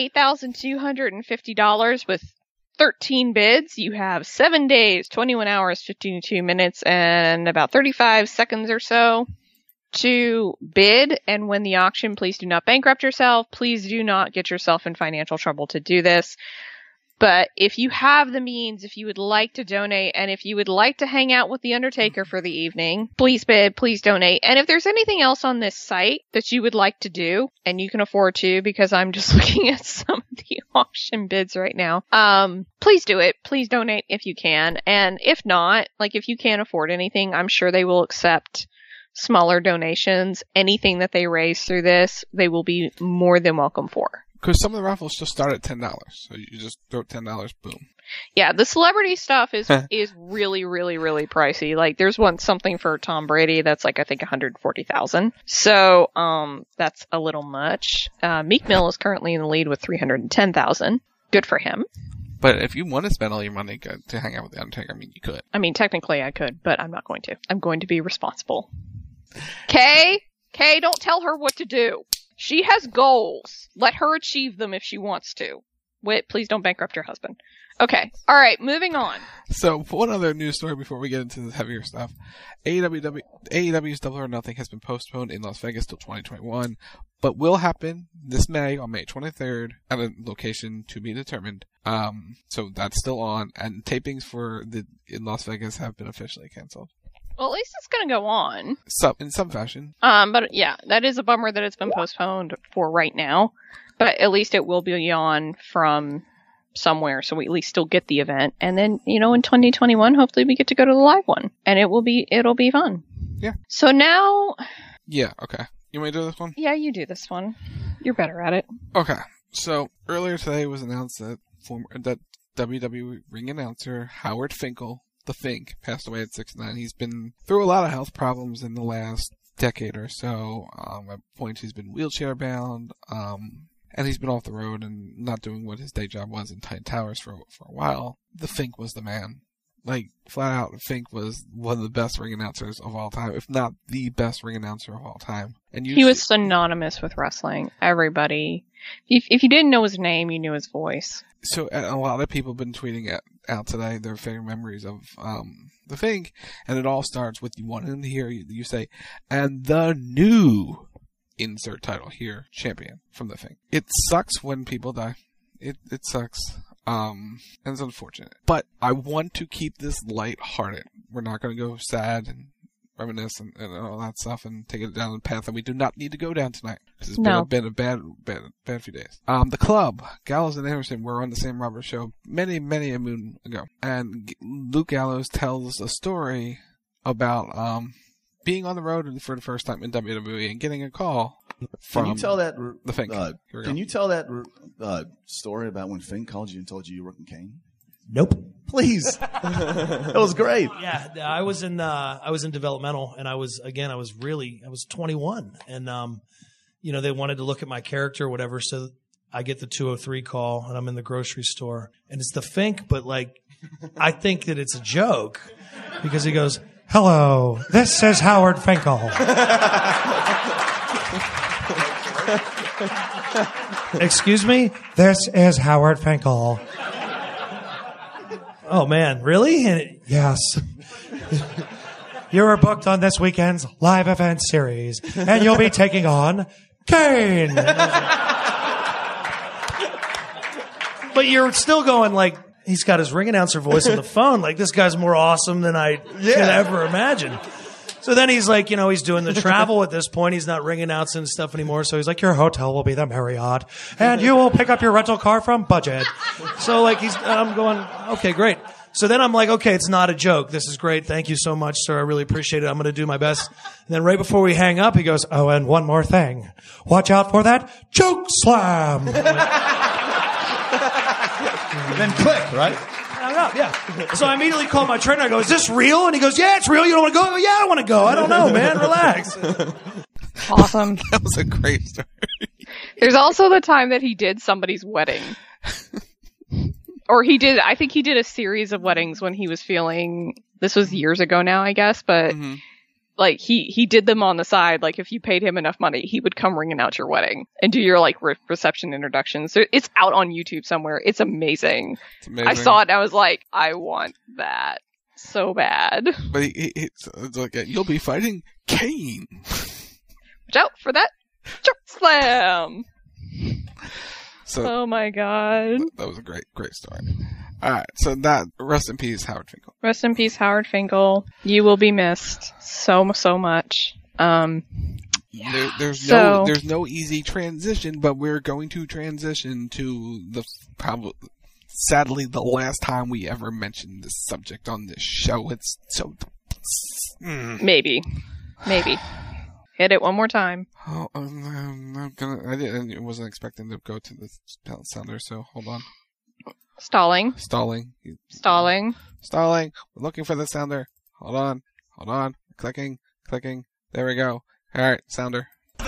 $8,250 with 13 bids. You have 7 days, 21 hours, 52 minutes, and about 35 seconds or so to bid and win the auction. Please do not bankrupt yourself. Please do not get yourself in financial trouble to do this. But if you have the means, if you would like to donate, and if you would like to hang out with The Undertaker for the evening, please bid, please donate. And if there's anything else on this site that you would like to do, and you can afford to, because I'm just looking at some of the auction bids right now, please do it. Please donate if you can. And if not, like if you can't afford anything, I'm sure they will accept smaller donations. Anything that they raise through this, they will be more than welcome for. Because some of the raffles just start at $10, so you just throw $10, boom. Yeah, the celebrity stuff is really, really, really pricey. Like, there's something for Tom Brady that's like, I think $140,000. So, that's a little much. Meek Mill is currently in the lead with $310,000. Good for him. But if you want to spend all your money to hang out with The Undertaker, I mean, you could. I mean, technically I could, but I'm not going to. I'm going to be responsible. Kay, don't tell her what to do. She has goals. Let her achieve them if she wants to. Wait, please don't bankrupt your husband. Okay. All right, moving on. So, one other news story before we get into the heavier stuff. AEW's Double or Nothing has been postponed in Las Vegas till 2021, but will happen this May on May 23rd at a location to be determined. So that's still on, and tapings in Las Vegas have been officially canceled. Well, at least it's going to go on. In some fashion. But yeah, that is a bummer that it's been postponed for right now. But at least it will be on from somewhere, so we at least still get the event. And then, in 2021, hopefully we get to go to the live one. And it'll be fun. Yeah. So now... Yeah, okay. You want me to do this one? Yeah, you do this one. You're better at it. Okay. So, earlier today it was announced that WWE ring announcer Howard Finkel, the Fink, passed away at 69. He's been through a lot of health problems in the last decade or so. At points he's been wheelchair bound, and he's been off the road and not doing what his day job was in Titan Towers for a while. The Fink was the man. Like, flat out, Fink was one of the best ring announcers of all time, if not the best ring announcer of all time. And he was synonymous with wrestling. Everybody, if you didn't know his name, you knew his voice. So a lot of people have been tweeting out today their favorite memories of the Fink, and it all starts with you wanting to hear you say, and the new insert title here, champion from the Fink. It sucks when people die. It sucks. And it's unfortunate. But I want to keep this lighthearted. We're not going to go sad and reminisce and all that stuff and take it down the path that we do not need to go down tonight. Because it's been a bad few days. The club, Gallows and Anderson were on the Sam Roberts show many a moon ago. And Luke Gallows tells a story about being on the road for the first time in WWE and getting a call from Can you tell that the Fink. Can you tell that story about when Fink called you and told you were in Kane? Nope. Please. That was great. Yeah, I was in developmental, and I was 21, and they wanted to look at my character or whatever, so I get the 203 call, and I'm in the grocery store, and it's the Fink, but like I think that it's a joke because he goes, "Hello, this is Howard Finkel." Excuse me? This is Howard Finkel. Oh, man, really? And yes. You are booked on this weekend's live event series, and you'll be taking on Kane. But you're still going like, he's got his ring announcer voice on the phone. Like, this guy's more awesome than I could ever imagine. So then he's like, he's doing the travel at this point. He's not ring announcing stuff anymore. So he's like, your hotel will be the Marriott, and you will pick up your rental car from Budget. So like I'm going, okay, great. So then I'm like, okay, it's not a joke. This is great. Thank you so much, sir. I really appreciate it. I'm going to do my best. And then right before we hang up, he goes, oh, and one more thing. Watch out for that choke slam. And then click, right? Yeah. So I immediately called my trainer. I go, is this real? And he goes, yeah, it's real. You don't want to go? I go, yeah, I want to go. I don't know, man. Relax. Awesome. That was a great story. There's also the time that he did somebody's wedding. Or I think he did a series of weddings when he was feeling, this was years ago now, I guess, but like he did them on the side. Like if you paid him enough money, he would come ringing out your wedding and do your like reception introductions. So it's out on YouTube somewhere. It's amazing. I saw it and I was like, I want that so bad. But it's like, you'll be fighting Kane. Watch out for that choke slam. So, oh my god. That was a great story. Alright, so rest in peace, Howard Finkel. Rest in peace, Howard Finkel. You will be missed so much. There's no easy transition, but we're going to transition to sadly the last time we ever mentioned this subject on this show. It's so Maybe. Hit it one more time. Oh, I wasn't expecting to go to the sounder, so hold on. Stalling. We're looking for the sounder. Hold on. Clicking. There we go. All right, sounder.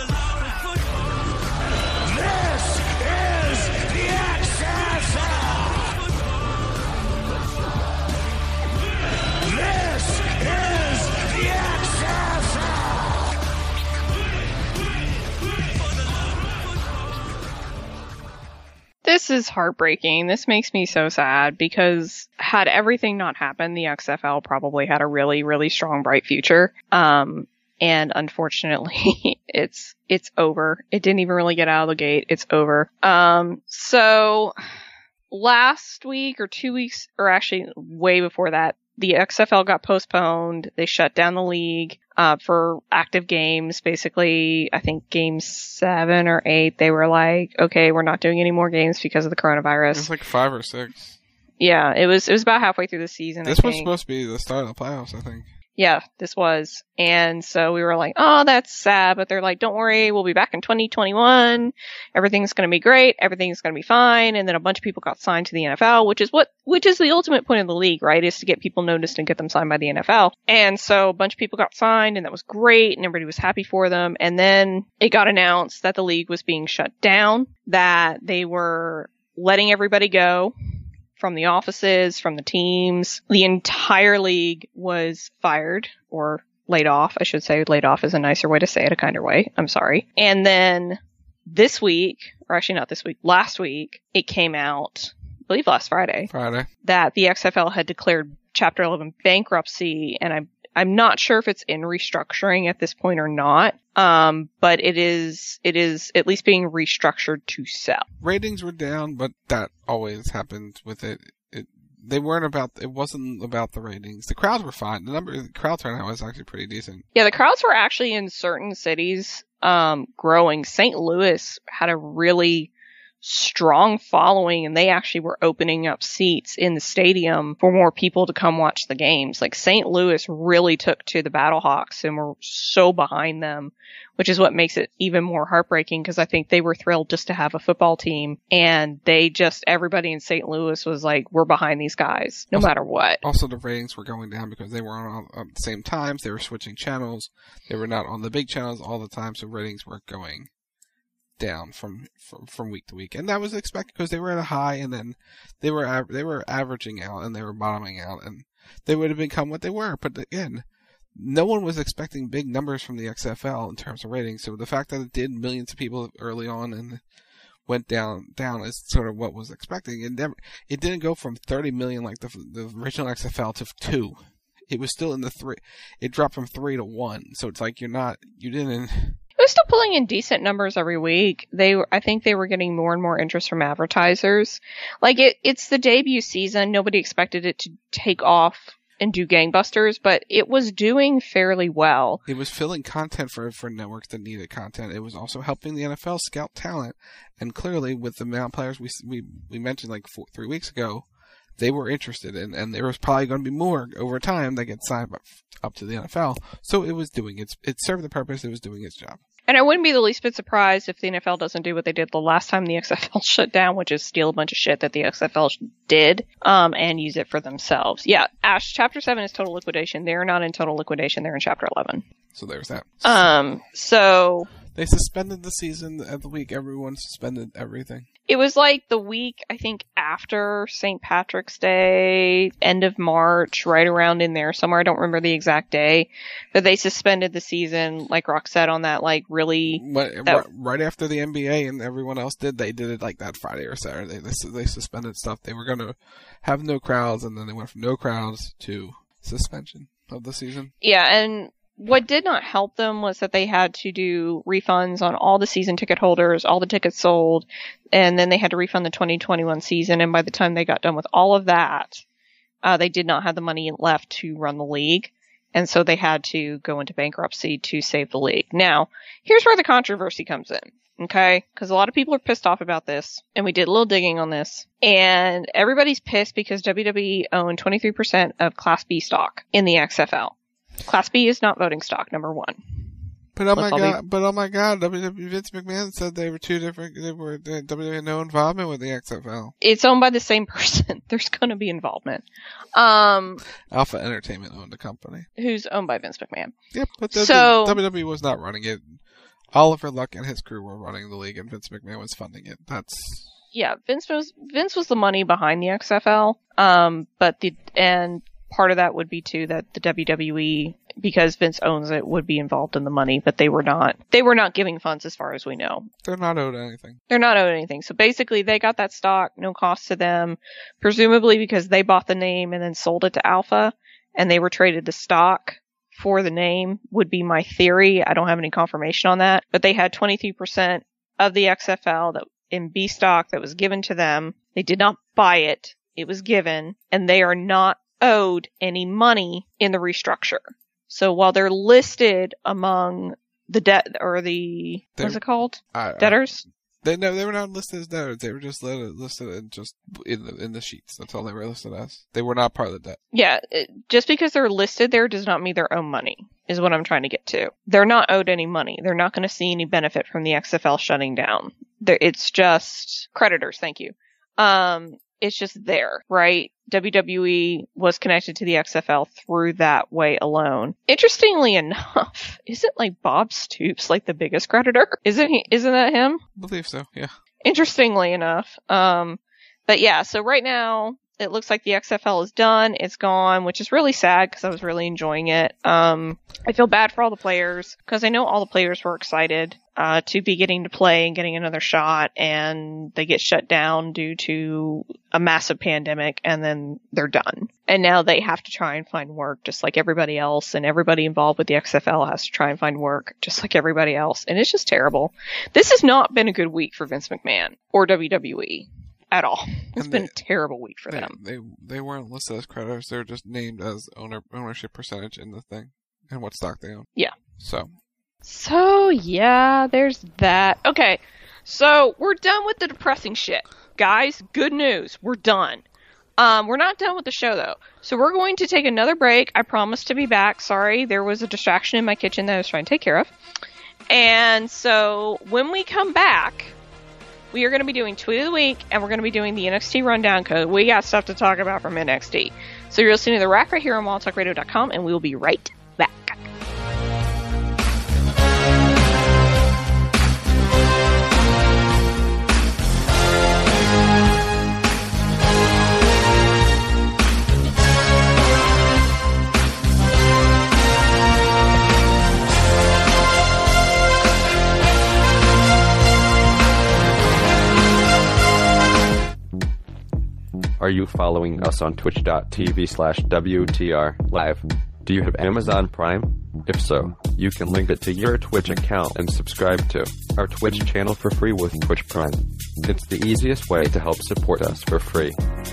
This is heartbreaking. This makes me so sad because had everything not happened, the XFL probably had a really, really strong, bright future. And unfortunately, it's over. It didn't even really get out of the gate. It's over. So last week or 2 weeks, or actually way before that, the XFL got postponed. They shut down the league for active games. Basically, I think game 7 or 8, they were like, okay, we're not doing any more games because of the coronavirus. It was like 5 or 6. Yeah, it was about halfway through the season. This was supposed to be the start of the playoffs, I think. Yeah, this was. And so we were like, oh, that's sad. But they're like, don't worry, we'll be back in 2021. Everything's going to be great. Everything's going to be fine. And then a bunch of people got signed to the NFL, which is the ultimate point of the league, right? Is to get people noticed and get them signed by the NFL. And so a bunch of people got signed and that was great and everybody was happy for them. And then it got announced that the league was being shut down, that they were letting everybody go. From the offices, from the teams. The entire league was fired or laid off. I should say laid off is a nicer way to say it, a kinder way. I'm sorry. And then this week, or actually not this week, last week, it came out believe last Friday, that the XFL had declared Chapter 11 bankruptcy, and I'm not sure if it's in restructuring at this point or not. But it is at least being restructured to sell. Ratings were down, but that always happened with it. It wasn't about the ratings. The crowds were fine. The crowd turnout was actually pretty decent. Yeah, the crowds were actually in certain cities, growing. St. Louis had a really strong following, and they actually were opening up seats in the stadium for more people to come watch the games. Like, St. Louis really took to the Battlehawks and were so behind them, which is what makes it even more heartbreaking, because I think they were thrilled just to have a football team, and everybody in St. Louis was like, we're behind these guys, no matter what. Also, the ratings were going down because they were on at the same times. They were switching channels. They were not on the big channels all the time, so ratings were going down from week to week, and that was expected because they were at a high, and then they were averaging out, and they were bottoming out, and they would have become what they were. But again, no one was expecting big numbers from the XFL in terms of ratings. So the fact that it did millions of people early on and went down is sort of what was expecting. It didn't go from 30 million like the original XFL to 2. It was still in the 3. It dropped from 3 to 1. So it's like you didn't. It was still pulling in decent numbers every week. I think they were getting more and more interest from advertisers. Like, it's the debut season. Nobody expected it to take off and do gangbusters, but it was doing fairly well. It was filling content for networks that needed content. It was also helping the NFL scout talent. And clearly, with the amount of players we mentioned like 3 weeks ago, they were interested in, and there was probably going to be more over time that get signed up to the NFL. So it was doing it served the purpose. It was doing its job. And I wouldn't be the least bit surprised if the NFL doesn't do what they did the last time the XFL shut down, which is steal a bunch of shit that the XFL did, and use it for themselves. Yeah, Ash, Chapter 7 is total liquidation. They're not in total liquidation. They're in Chapter 11. So there's that. So they suspended the season at the week. Everyone suspended everything. It was like the week, I think, after St. Patrick's Day, end of March, right around in there somewhere. I don't remember the exact day, but they suspended the season, like Rock said, on that, like, really... right after the NBA and everyone else they did it like that Friday or Saturday. They suspended stuff. They were going to have no crowds, and then they went from no crowds to suspension of the season. Yeah, and what did not help them was that they had to do refunds on all the season ticket holders, all the tickets sold, and then they had to refund the 2021 season. And by the time they got done with all of that, they did not have the money left to run the league. And so they had to go into bankruptcy to save the league. Now, here's where the controversy comes in. Okay? Because a lot of people are pissed off about this, and we did a little digging on this. And everybody's pissed because WWE owned 23% of Class B stock in the XFL. Class B is not voting stock, number one. But oh my god, WWE Vince McMahon said they were two different, WWE had no involvement with the XFL. It's owned by the same person. There's gonna be involvement. Alpha Entertainment owned the company. Who's owned by Vince McMahon. Yep, but WWE was not running it. Oliver Luck and his crew were running the league and Vince McMahon was funding it. Yeah, Vince was the money behind the XFL. And part of that would be too that the WWE, because Vince owns it, would be involved in the money, but they were not giving funds as far as we know. They're not owed anything. They're not owed anything. So basically they got that stock, no cost to them, presumably because they bought the name and then sold it to Alpha, and they were traded the stock for the name, would be my theory. I don't have any confirmation on that, but they had 23% of the XFL that in B stock that was given to them. They did not buy it. It was given, and they are not owed any money in the restructure. So while they're listed among the debt or what's it called? Debtors? They were not listed as debtors. They were just listed in the sheets. That's all they were listed as. They were not part of the debt. Yeah, just because they're listed there does not mean they're owed money, is what I'm trying to get to. They're not owed any money. They're not going to see any benefit from the XFL shutting down. It's just creditors. Thank you. It's just there, right? WWE was connected to the XFL through that way alone. Interestingly enough, isn't like Bob Stoops like the biggest creditor? Isn't that him? I believe so, yeah. Interestingly enough. But yeah, so right now, It looks like the XFL is done. It's gone, which is really sad because I was really enjoying it. I feel bad for all the players because I know all the players were excited to be getting to play and getting another shot, and they get shut down due to a massive pandemic, and then they're done. And now they have to try and find work just like everybody else, and everybody involved with the XFL has to try and find work just like everybody else. And it's just terrible. This has not been a good week for Vince McMahon or WWE. At all. It's been a terrible week for them. They weren't listed as creditors. They were just named as ownership percentage in the thing and what stock they own. Yeah. So yeah, there's that. Okay, so we're done with the depressing shit. Guys, good news. We're done. We're not done with the show, though. So we're going to take another break. I promise to be back. Sorry, there was a distraction in my kitchen that I was trying to take care of. And so when we come back, we are going to be doing Tweet of the Week, and we're going to be doing the NXT Rundown Code. We got stuff to talk about from NXT. So you're listening to The Rack right here on WildTalkRadio.com, and we will be right back. Are you following us on twitch.tv/WTR live? Do you have Amazon Prime? If so, you can link it to your Twitch account and subscribe to our Twitch channel for free with Twitch Prime. It's the easiest way to help support us for free.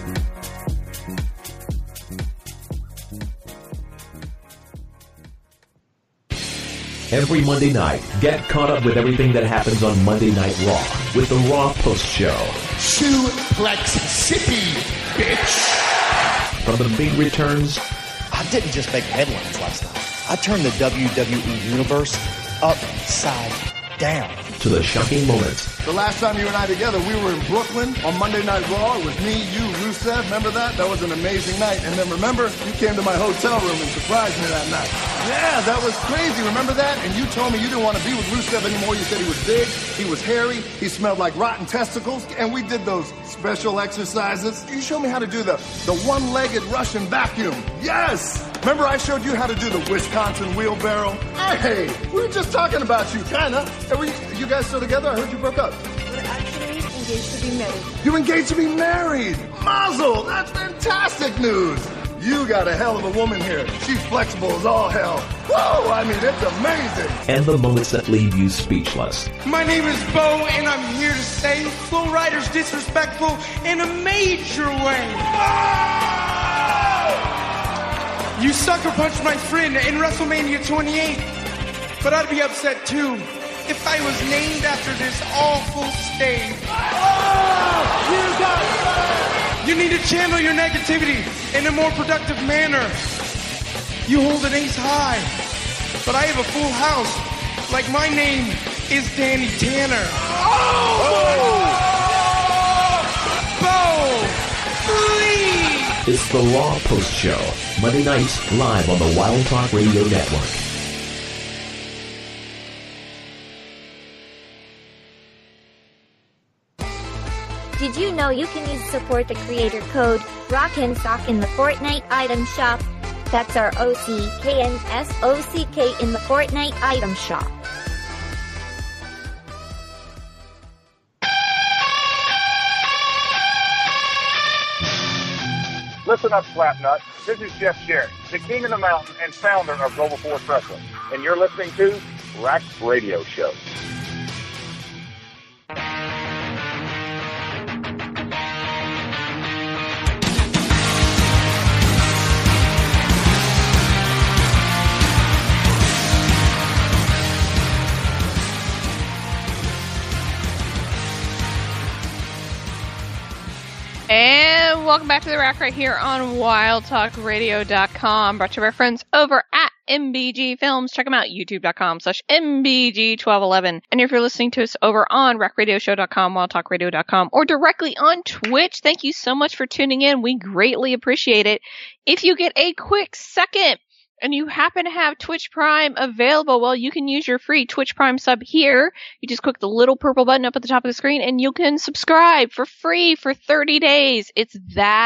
Every Monday night, get caught up with everything that happens on Monday Night Raw with the Raw Post Show. Suplex City, bitch. From the big returns. I didn't just make headlines last night. I turned the WWE Universe upside down. To the shocking moments. The last time you and I together, we were in Brooklyn on Monday Night Raw. It was me, you, Rusev. Remember that? That was an amazing night. And then remember, you came to my hotel room and surprised me that night. Yeah, that was crazy. Remember that? And you told me you didn't want to be with Rusev anymore. You said he was big, he was hairy, he smelled like rotten testicles. And we did those special exercises. You showed me how to do the one-legged Russian vacuum. Yes! Remember I showed you how to do the Wisconsin wheelbarrow? Hey, we were just talking about you, kinda. You guys still together? I heard you broke up. We're actually engaged to be married. You engaged to be married? Mazel! That's fantastic news! You got a hell of a woman here. She's flexible as all hell. Whoa! I mean, it's amazing! And the moments that leave you speechless. My name is Bo, and I'm here to say Flow Rider's disrespectful in a major way. You sucker punched my friend in WrestleMania 28, but I'd be upset too if I was named after this awful state. You need to channel your negativity in a more productive manner. You hold an ace high, but I have a full house. Like my name is Danny Tanner. Bo, please. It's the Raw Post Show. Monday nights, live on the Wild Talk Radio Network. Did you know you can use support the creator code ROCKNSOCK in the Fortnite item shop? That's our OCKNSOCK in the Fortnite item shop. Listen up, Slapnut. This is Jeff Jarrett, the king of the mountain and founder of Global Force Wrestling, and you're listening to Rack Radio Show. And welcome back to The Rack right here on WildTalkRadio.com. Brought to you by our friends over at MBG Films. Check them out, youtube.com/MBG1211. And if you're listening to us over on RackRadioshow.com, WildTalkRadio.com, or directly on Twitch, thank you so much for tuning in. We greatly appreciate it. If you get a quick second and you happen to have Twitch Prime available, well, you can use your free Twitch Prime sub here. You just click the little purple button up at the top of the screen and you can subscribe for free for 30 days. It's that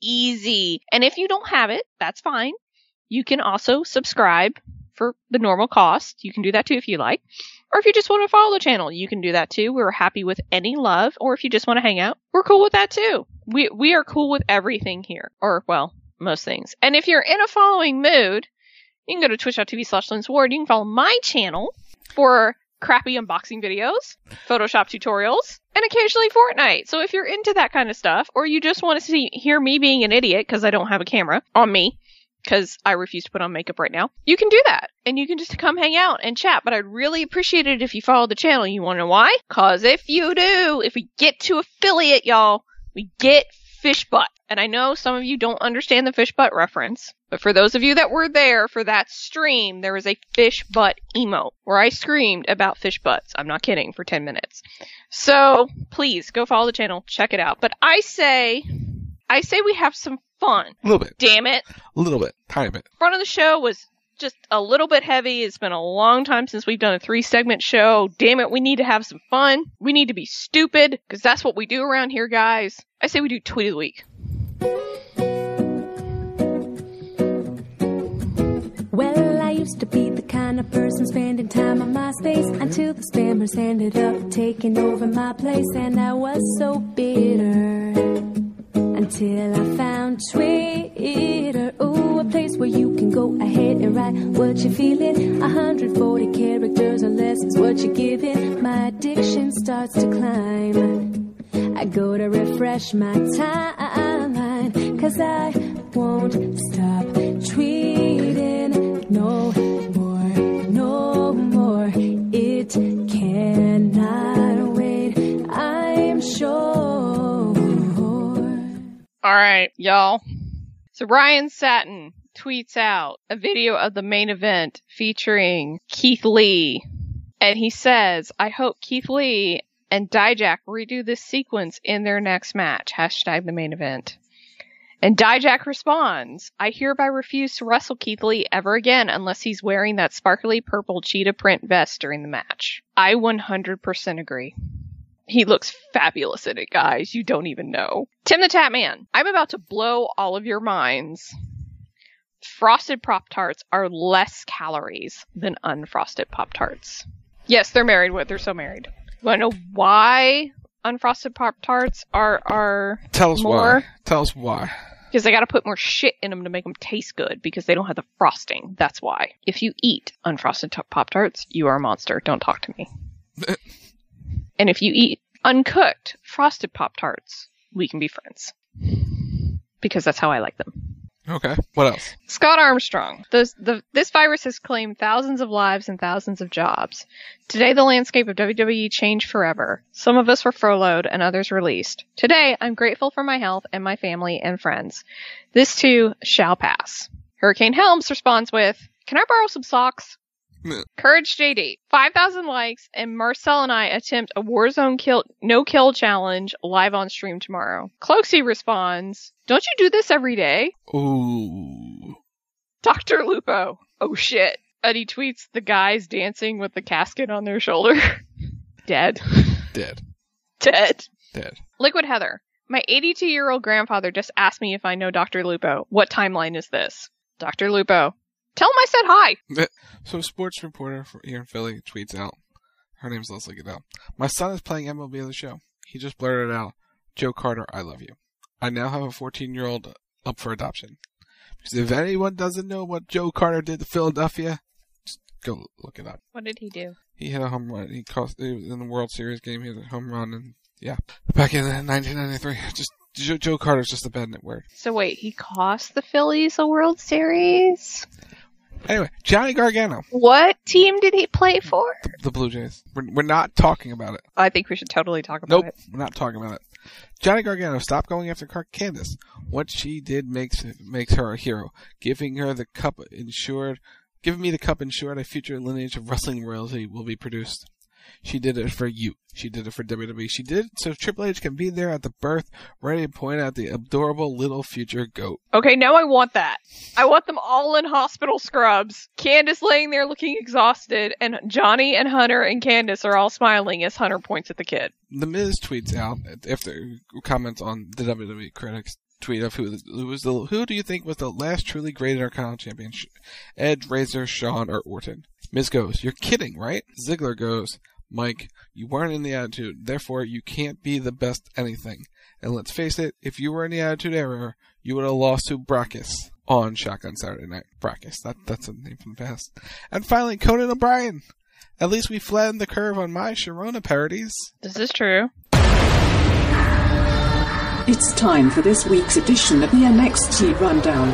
easy. And if you don't have it, that's fine. You can also subscribe for the normal cost. You can do that too if you like. Or if you just want to follow the channel, you can do that too. We're happy with any love. Or if you just want to hang out, we're cool with that too. We are cool with everything here. Or, well, most things. And if you're in a following mood, you can go to twitch.tv/LindsWard. You can follow my channel for crappy unboxing videos, Photoshop tutorials, and occasionally Fortnite. So if you're into that kind of stuff, or you just want to hear me being an idiot because I don't have a camera on me, because I refuse to put on makeup right now, you can do that. And you can just come hang out and chat. But I'd really appreciate it if you follow the channel. You want to know why? Because if you do, if we get to affiliate, y'all, we get fish butt. And I know some of you don't understand the fish butt reference. But for those of you that were there for that stream, there was a fish butt emote where I screamed about fish butts. I'm not kidding, for 10 minutes. So please go follow the channel. Check it out. But I say we have some fun. A little bit. Damn it. A little bit. Tiny bit. Front of the show was just a little bit heavy. It's been a long time since we've done a 3-segment show. Damn it, we need to have some fun. We need to be stupid, because that's what we do around here, guys. I say we do Tweet of the Week. Well, I used to be the kind of person spending time on MySpace until the spammers ended up taking over my place, and I was so bitter until I found Twitter. Ooh, a place where you can go ahead and write what you're feeling. 140 characters or less is what you're giving. My addiction starts to climb. I go to refresh my timeline, 'cause I won't stop tweeting no more, no more. It cannot wait, I'm sure. All right, y'all. So Ryan Satin tweets out a video of the main event featuring Keith Lee. And he says, I hope Keith Lee and Dijak redo this sequence in their next match. Hashtag the main event. And Dijak responds, I hereby refuse to wrestle Keith Lee ever again unless he's wearing that sparkly purple cheetah print vest during the match. I 100% agree. He looks fabulous in it, guys. You don't even know. Tim the Tatman, I'm about to blow all of your minds. Frosted Pop-Tarts are less calories than unfrosted Pop-Tarts. Yes, they're married. They're so married. You want to know why unfrosted Pop-Tarts are Tell us more? why. Tell us why. Because they gotta put more shit in them to make them taste good, because they don't have the frosting. That's why. If you eat unfrosted Pop-Tarts, you are a monster. Don't talk to me. And if you eat uncooked frosted Pop-Tarts, we can be friends. Because that's how I like them. Okay. What else? Scott Armstrong. This virus has claimed thousands of lives and thousands of jobs. Today, the landscape of WWE changed forever. Some of us were furloughed and others released. Today, I'm grateful for my health and my family and friends. This too shall pass. Hurricane Helms responds with, can I borrow some socks? Courage JD, 5,000 likes, and Marcel and I attempt a Warzone no-kill challenge live on stream tomorrow. Cloaksy responds, don't you do this every day? Ooh. Dr. Lupo, oh shit. And he tweets the guys dancing with the casket on their shoulder. Dead. Dead. Dead. Dead. Liquid Heather, my 82-year-old grandfather just asked me if I know Dr. Lupo. What timeline is this? Dr. Lupo, tell him I said hi. So a sports reporter here in Philly tweets out, her name's Leslie Goodell, my son is playing MLB of the show. He just blurted out, Joe Carter, I love you. I now have a 14-year-old up for adoption. Because if anyone doesn't know what Joe Carter did to Philadelphia, just go look it up. What did he do? He hit a home run. It was in the World Series game. He hit a home run, and yeah, back in 1993. Just Joe Carter's just a bad word. So wait, he cost the Phillies a World Series? Anyway, Johnny Gargano. What team did he play for? The Blue Jays. We're not talking about it. I think we should totally talk about it. Nope, we're not talking about it. Johnny Gargano, stop going after Candice. What she did makes her a hero. Giving me the cup ensured a future lineage of wrestling royalty will be produced. She did it for you. She did it for WWE. She did it so Triple H can be there at the birth, ready to point out the adorable little future goat. Okay, now I want that. I want them all in hospital scrubs. Candice laying there looking exhausted, and Johnny and Hunter and Candice are all smiling as Hunter points at the kid. The Miz tweets out, after comments on the WWE critics, tweet of who do you think was the last truly great Intercontinental champion? Edge, Razor, Shawn, or Orton? Miz goes, "You're kidding, right?" Ziggler goes, "Mike, you weren't in the Attitude, therefore you can't be the best anything. And let's face it, if you were in the Attitude Era, you would have lost to Brackus on Shotgun Saturday Night." Brackus, that's a name from the past. And finally, Conan O'Brien. "At least we flattened the curve on my Sharona parodies." This is true. It's time for this week's edition of the NXT Rundown.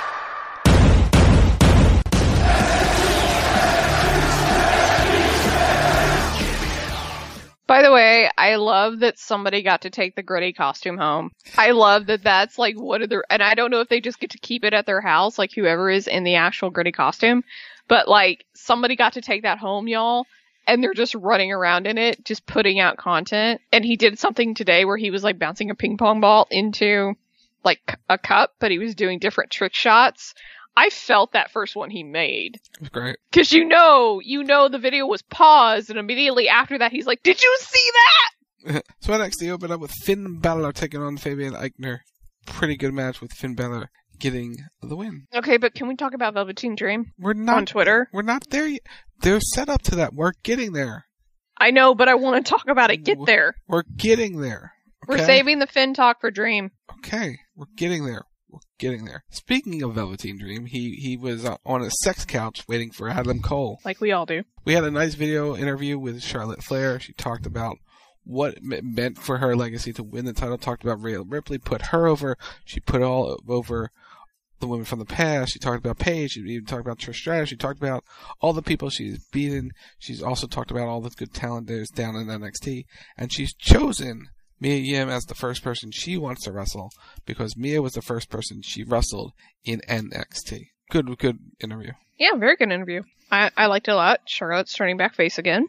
By the way, I love that somebody got to take the Gritty costume home. I love that that's like one of their, and I don't know if they just get to keep it at their house, like whoever is in the actual Gritty costume, but like somebody got to take that home, y'all. And they're just running around in it, just putting out content. And he did something today where he was like bouncing a ping pong ball into like a cup, but he was doing different trick shots. I felt that first one he made. It was great. Cause you know the video was paused and immediately after that he's like, "Did you see that?" So NXT opened up with Finn Balor taking on Fabian Aichner. Pretty good match with Finn Balor getting the win. Okay, but can we talk about Velveteen Dream? We're not on Twitter. We're not there yet. They're set up to that. We're getting there. I know, but I want to talk about it. Get there. We're getting there. Okay? We're saving the Finn talk for Dream. Okay, we're getting there. We're getting there. Speaking of Velveteen Dream, he was on a sex couch waiting for Adam Cole. Like we all do. We had a nice video interview with Charlotte Flair. She talked about what it meant for her legacy to win the title. Talked about Rhea Ripley, put her over. She put all over the women from the past. She talked about Paige. She even talked about Trish Stratus. She talked about all the people she's beaten. She's also talked about all the good talent there's down in NXT. And she's chosen Mia Yim as the first person she wants to wrestle because Mia was the first person she wrestled in NXT. Good interview. Yeah, very good interview. I liked it a lot. Charlotte's turning back face again.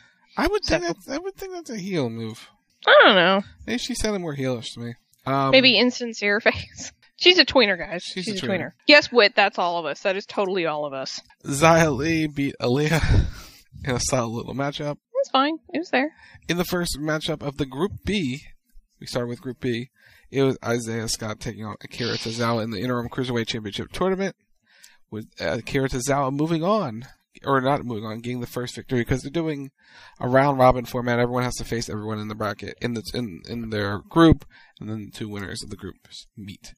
I would think that's a heel move. I don't know. Maybe she sounded more heelish to me. Maybe insincere face. She's a tweener, guys. She's a tweener. Yes, Wit, that's all of us. That is totally all of us. Xia Li beat Aaliyah in a solid little matchup. It's fine. It was there. In the first matchup of the Group B, we started with Group B, it was Isaiah Scott taking on Akira Tozawa in the Interim Cruiserweight Championship Tournament, with Akira Tozawa moving on, or not moving on, getting the first victory because they're doing a round-robin format. Everyone has to face everyone in the bracket, in their group, and then the two winners of the groups meet.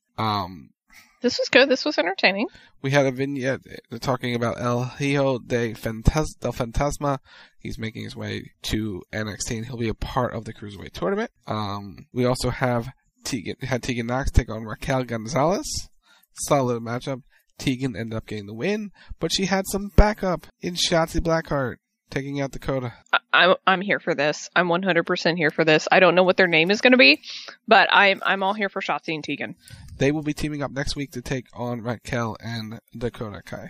This was good. This was entertaining. We had a vignette talking about El Hijo del Fantasma. He's making his way to NXT, and he'll be a part of the Cruiserweight tournament. We also have Tegan Knox take on Raquel Gonzalez. Solid matchup. Tegan ended up getting the win, but she had some backup in Shotzi Blackheart taking out Dakota. I'm here for this. I'm 100% here for this. I don't know what their name is going to be, but I'm all here for Shotzi and Tegan. They will be teaming up next week to take on Raquel and Dakota Kai.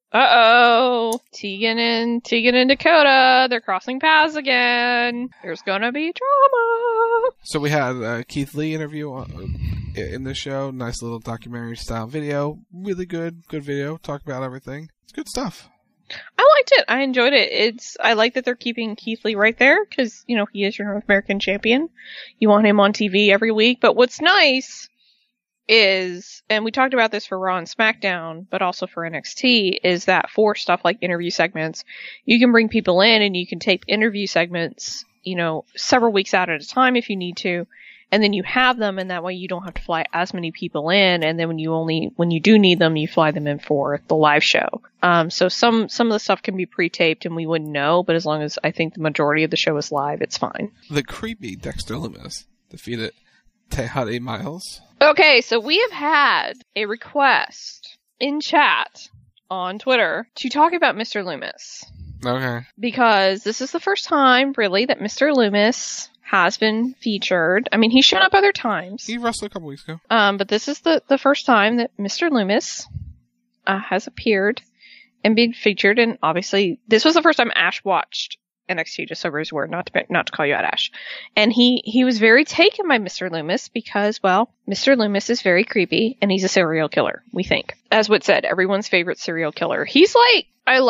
Uh-oh. Tegan and Dakota. They're crossing paths again. There's going to be drama. So we had Keith Lee interview in the show. Nice little documentary style video. Really good video. Talk about everything. It's good stuff. I liked it. I enjoyed it. I like that they're keeping Keith Lee right there because, he is your North American champion. You want him on TV every week. But what's nice is, and we talked about this for Raw and SmackDown, but also for NXT, is that for stuff like interview segments, you can bring people in and you can tape interview segments, several weeks out at a time if you need to. And then you have them, and that way you don't have to fly as many people in. And then when you do need them, you fly them in for the live show. So some of the stuff can be pre-taped, and we wouldn't know. But as long as I think the majority of the show is live, it's fine. The creepy Dexter Lumis defeated Tejada Miles. Okay, so we have had a request in chat on Twitter to talk about Mr. Lumis. Okay. Because this is the first time, really, that Mr. Lumis has been featured. I mean, he's shown up other times. He wrestled a couple weeks ago. But this is the first time that Mr. Lumis has appeared and been featured. And obviously, this was the first time Ash watched NXT, just so everybody's aware, not to call you out, Ash. And he was very taken by Mr. Loomis because, well, Mr. Loomis is very creepy and he's a serial killer, we think. As Whit said, everyone's favorite serial killer. He's like,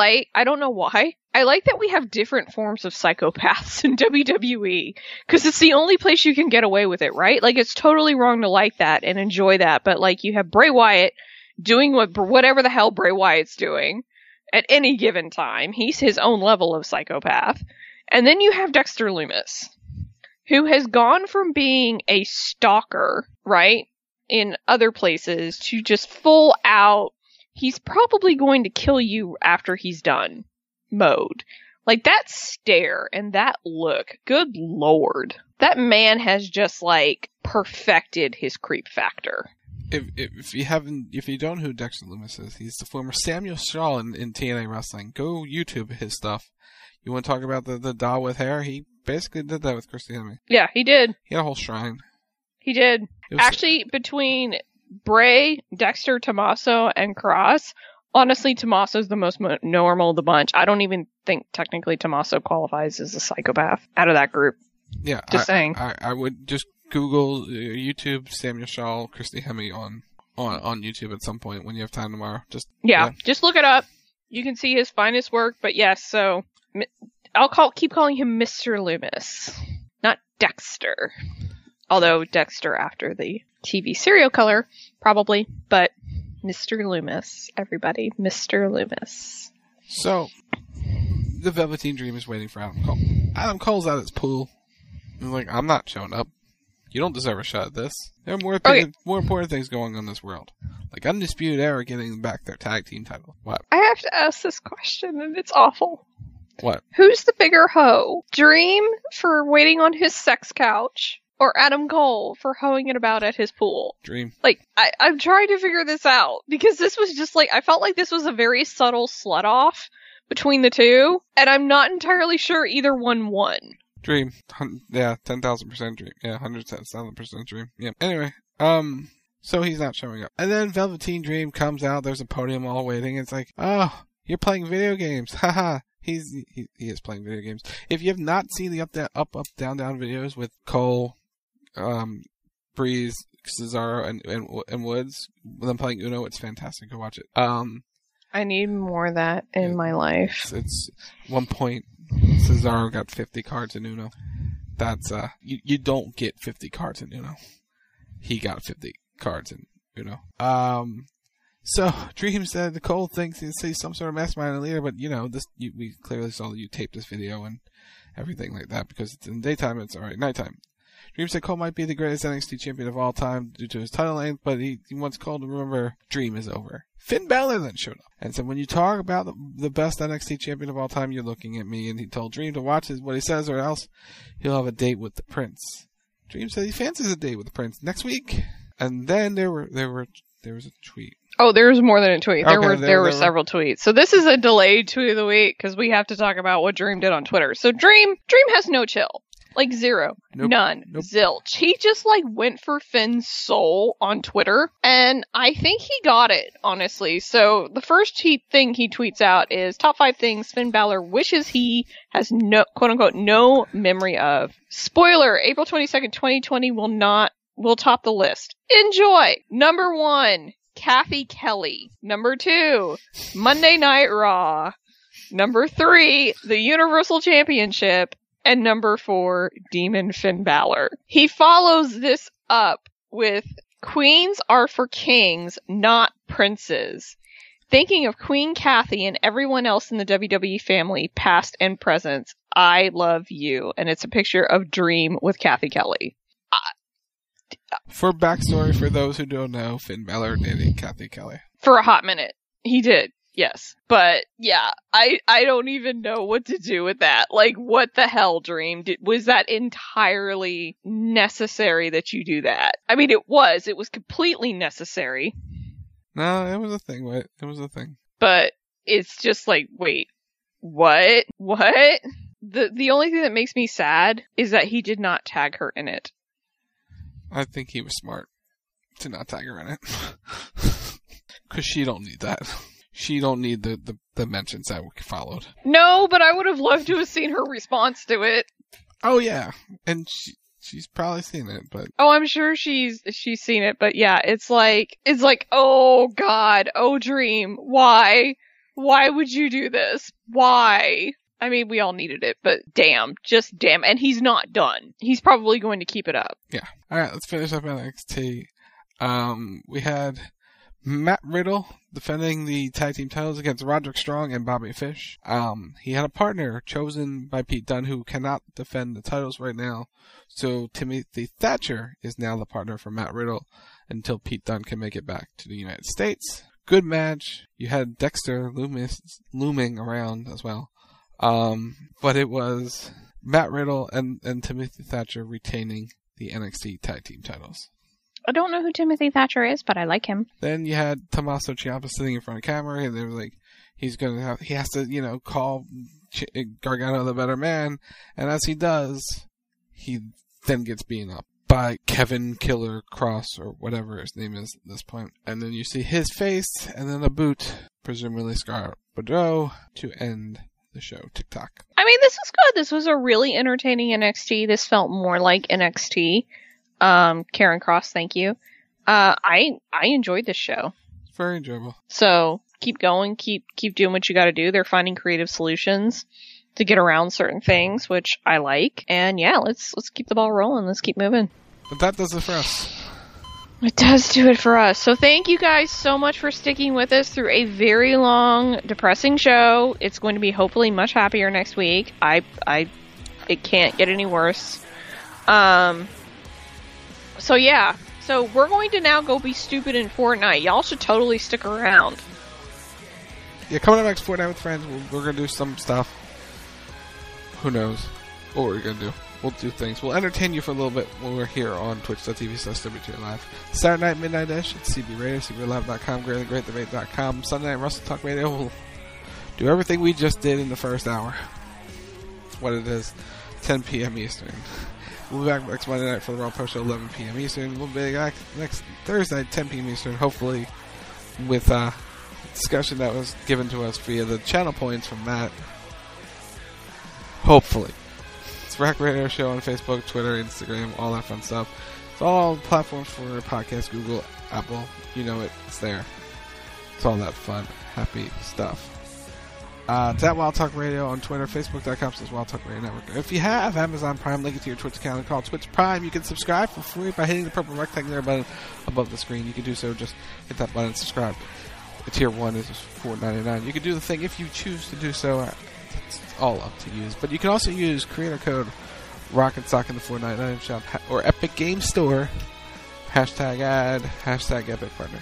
I don't know why. I like that we have different forms of psychopaths in WWE because it's the only place you can get away with it, right? Like, it's totally wrong to like that and enjoy that, but like, you have Bray Wyatt doing whatever the hell Bray Wyatt's doing at any given time. He's his own level of psychopath. And then you have Dexter Loomis, who has gone from being a stalker, right, in other places to just full out, he's probably going to kill you after he's done mode. Like, that stare and that look, good lord. That man has just, like, perfected his creep factor. If you don't know who Dexter Loomis is, he's the former Samuel Shaw in TNA Wrestling. Go YouTube his stuff. You want to talk about the doll with hair? He basically did that with Christy Hemme. Yeah, he did. He had a whole shrine. He did. Actually, between Bray, Dexter, Tommaso, and Cross, honestly, Tommaso's the most normal of the bunch. I don't even think technically Tommaso qualifies as a psychopath out of that group. Yeah. Just saying. I would just Google YouTube Samuel Shaw, Christy Hemme on YouTube at some point when you have time tomorrow. Just look it up. You can see his finest work. But yes, so I'll keep calling him Mr. Loomis, not Dexter. Although Dexter after the TV serial killer, probably. But Mr. Loomis, everybody, Mr. Loomis. So the Velveteen Dream is waiting for Adam Cole. Adam Cole's at his pool. He's like, I'm not showing up. You don't deserve a shot at this. There are more important things going on in this world. Like Undisputed Era getting back their tag team title. What? I have to ask this question, and it's awful. What? Who's the bigger hoe? Dream for waiting on his sex couch, or Adam Cole for hoeing it about at his pool? Dream. Like, I'm trying to figure this out, because this was just like, I felt like this was a very subtle slut off between the two, and I'm not entirely sure either one won. Dream. Yeah, 10,000% Dream. Yeah, 110,000% Dream. Yeah. Anyway, so he's not showing up. And then Velveteen Dream comes out, there's a podium all waiting, it's like, oh, you're playing video games. Haha. He is playing video games. If you have not seen the up, down videos with Cole, Breeze, Cesaro, and Woods, them playing Uno, it's fantastic. Go watch it. I need more of that in my life. It's one point, Cesaro got 50 cards in Uno. That's, you don't get 50 cards in Uno. He got 50 cards in Uno. So, Dream said the Cole thinks he's some sort of mastermind leader, but we clearly saw that you taped this video and everything like that because it's in daytime, it's alright, nighttime. Dream said Cole might be the greatest NXT champion of all time due to his title length, but he wants Cole to remember Dream is over. Finn Balor then showed up and said, when you talk about the best NXT champion of all time, you're looking at me, and he told Dream to watch what he says or else he'll have a date with the Prince. Dream said he fancies a date with the Prince next week, and then there was a tweet. Oh, there was more than a tweet. There were several tweets. So this is a delayed tweet of the week because we have to talk about what Dream did on Twitter. So Dream has no chill. Like zero. Nope. None. Nope. Zilch. He just went for Finn's soul on Twitter, and I think he got it, honestly. So the first thing he tweets out is top 5 things Finn Balor wishes he has no, quote unquote, no memory of. Spoiler, April 22nd, 2020 will top the list. Enjoy! Number 1, Kathy Kelly. Number 2, Monday Night Raw. Number 3, the Universal Championship. And number 4, Demon Finn Balor. He follows this up with queens are for kings, not princes. Thinking of Queen Kathy and everyone else in the WWE family, past and present, I love you. And it's a picture of Dream with Kathy Kelly. For backstory, for those who don't know, Finn Balor dated Kathy Kelly. For a hot minute. He did. Yes. But, yeah, I don't even know what to do with that. Like, what the hell, Dream? Was that entirely necessary that you do that? I mean, it was. It was completely necessary. No, it was a thing. It was a thing. But it's just like, wait, what? What? The only thing that makes me sad is that he did not tag her in it. I think he was smart to not tag her in it. Because she don't need that. she don't need the mentions that we followed. No, but I would have loved to have seen her response to it. Oh yeah, and she's probably seen it, but Oh, I'm sure she's seen it, but yeah, it's like, oh God, oh Dream, why would you do this? Why? I mean, we all needed it, but damn, just damn. And he's not done. He's probably going to keep it up. yeah. All right, let's finish up NXT. We had Matt Riddle defending the tag team titles against Roderick Strong and Bobby Fish. He had a partner chosen by Pete Dunne who cannot defend the titles right now. So Timothy Thatcher is now the partner for Matt Riddle until Pete Dunne can make it back to the United States. Good match. You had Dexter looming around as well. But it was Matt Riddle and Timothy Thatcher retaining the NXT tag team titles. I don't know who Timothy Thatcher is, but I like him. Then you had Tommaso Ciampa sitting in front of camera, and they were like, he has to, call Gargano the better man, and as he does, he then gets beaten up by Kevin Killer Cross, or whatever his name is at this point. And then you see his face, and then a boot, presumably Scarlett Bordeaux, to end the show. TikTok. I mean, this was good. This was a really entertaining NXT. This felt more like NXT. Karen Cross, thank you. I enjoyed this show. It's very enjoyable. So keep going, keep doing what you got to do. They're finding creative solutions to get around certain things, which I like. And yeah, let's keep the ball rolling. Let's keep moving. But that does it for us. It does do it for us. So thank you guys so much for sticking with us through a very long, depressing show. It's going to be hopefully much happier next week. It can't get any worse. So yeah, so we're going to now go be stupid in Fortnite. Y'all should totally stick around. Yeah, coming up next, Fortnite with Friends, we're going to do some stuff. Who knows what we're going to do. We'll do things. We'll entertain you for a little bit when we're here on twitch.tv/WTR Live. Saturday night, Midnight-ish at CB Radio, CBRadio.com, GreatTheGreat.com. Sunday night, Russell Talk Radio. We'll do everything we just did in the first hour. That's what it is. 10 p.m. Eastern. We'll be back next Monday night for the Raw Post Show, 11 p.m. Eastern. We'll be back next Thursday, 10 p.m. Eastern, hopefully with a discussion that was given to us via the channel points from Matt. Hopefully. It's Rack Radio Show on Facebook, Twitter, Instagram, all that fun stuff. It's all platforms for podcasts, Google, Apple. You know it. It's there. It's all that fun, happy stuff. It's at Wild Talk Radio on Twitter, Facebook.com/Wild Talk Radio Network. If you have Amazon Prime, link it to your Twitch account and call Twitch Prime. You can subscribe for free by hitting the purple rectangular button above the screen. You can do so, just hit that button and subscribe. The tier 1 is $4.99. You can do the thing if you choose to do so. It's all up to you. But you can also use creator code ROCK'n'SOCK in the Fortnite item shop or Epic Game Store. #ad, #Epic Partner.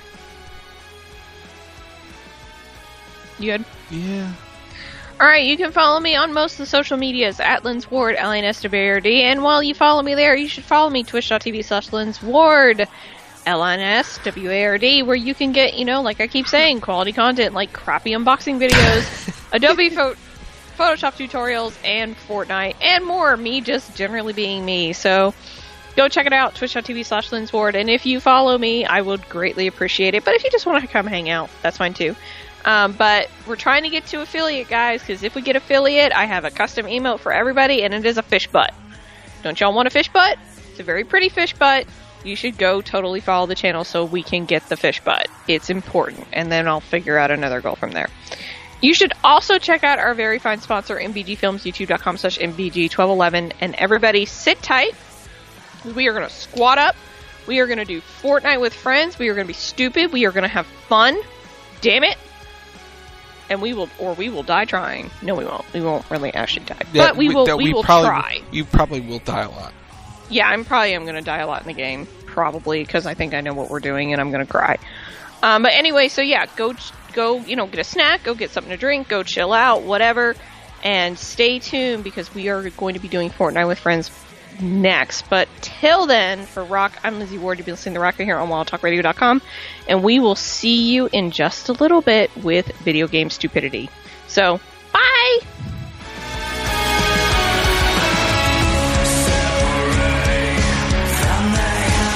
You good? Yeah. Alright, you can follow me on most of the social medias at Lynn's Ward, LINSWARD. And while you follow me there, you should follow me twitch.tv/Lynn'sWard, LINSWARD, where you can get, like I keep saying, quality content like crappy unboxing videos, Adobe Photoshop tutorials, and Fortnite, and more. Me just generally being me. So go check it out, twitch.tv/Lynn'sWard. And if you follow me, I would greatly appreciate it. But if you just want to come hang out, that's fine too. But we're trying to get to affiliate, guys, because if we get affiliate, I have a custom emote for everybody, and it is a fish butt. Don't y'all want a fish butt? It's a very pretty fish butt. You should go totally follow the channel so we can get the fish butt. It's important, and then I'll figure out another goal from there. You should also check out our very fine sponsor, MBG Films, youtube.com/MBG1211, and everybody sit tight. We are going to squat up. We are going to do Fortnite with friends. We are going to be stupid. We are going to have fun. Damn it. And we will die trying. No, we won't. We won't really actually die. Yeah, but we will try. You probably will die a lot. Yeah, I'm going to die a lot in the game. Probably, because I think I know what we're doing and I'm going to cry. But anyway, so yeah, go, get a snack, go get something to drink, go chill out, whatever. And stay tuned because we are going to be doing Fortnite with friends next. But till then, for Rock, I'm Lizzie Ward. You've been listening to Rock here on WildTalkRadio.com, and we will see you in just a little bit with video game stupidity. So, bye!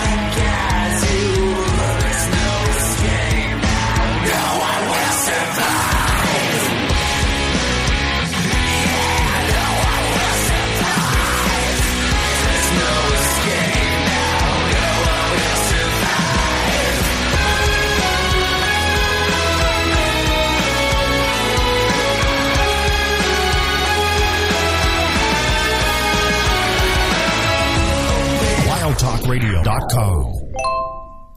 No one will survive. RockAuto.com.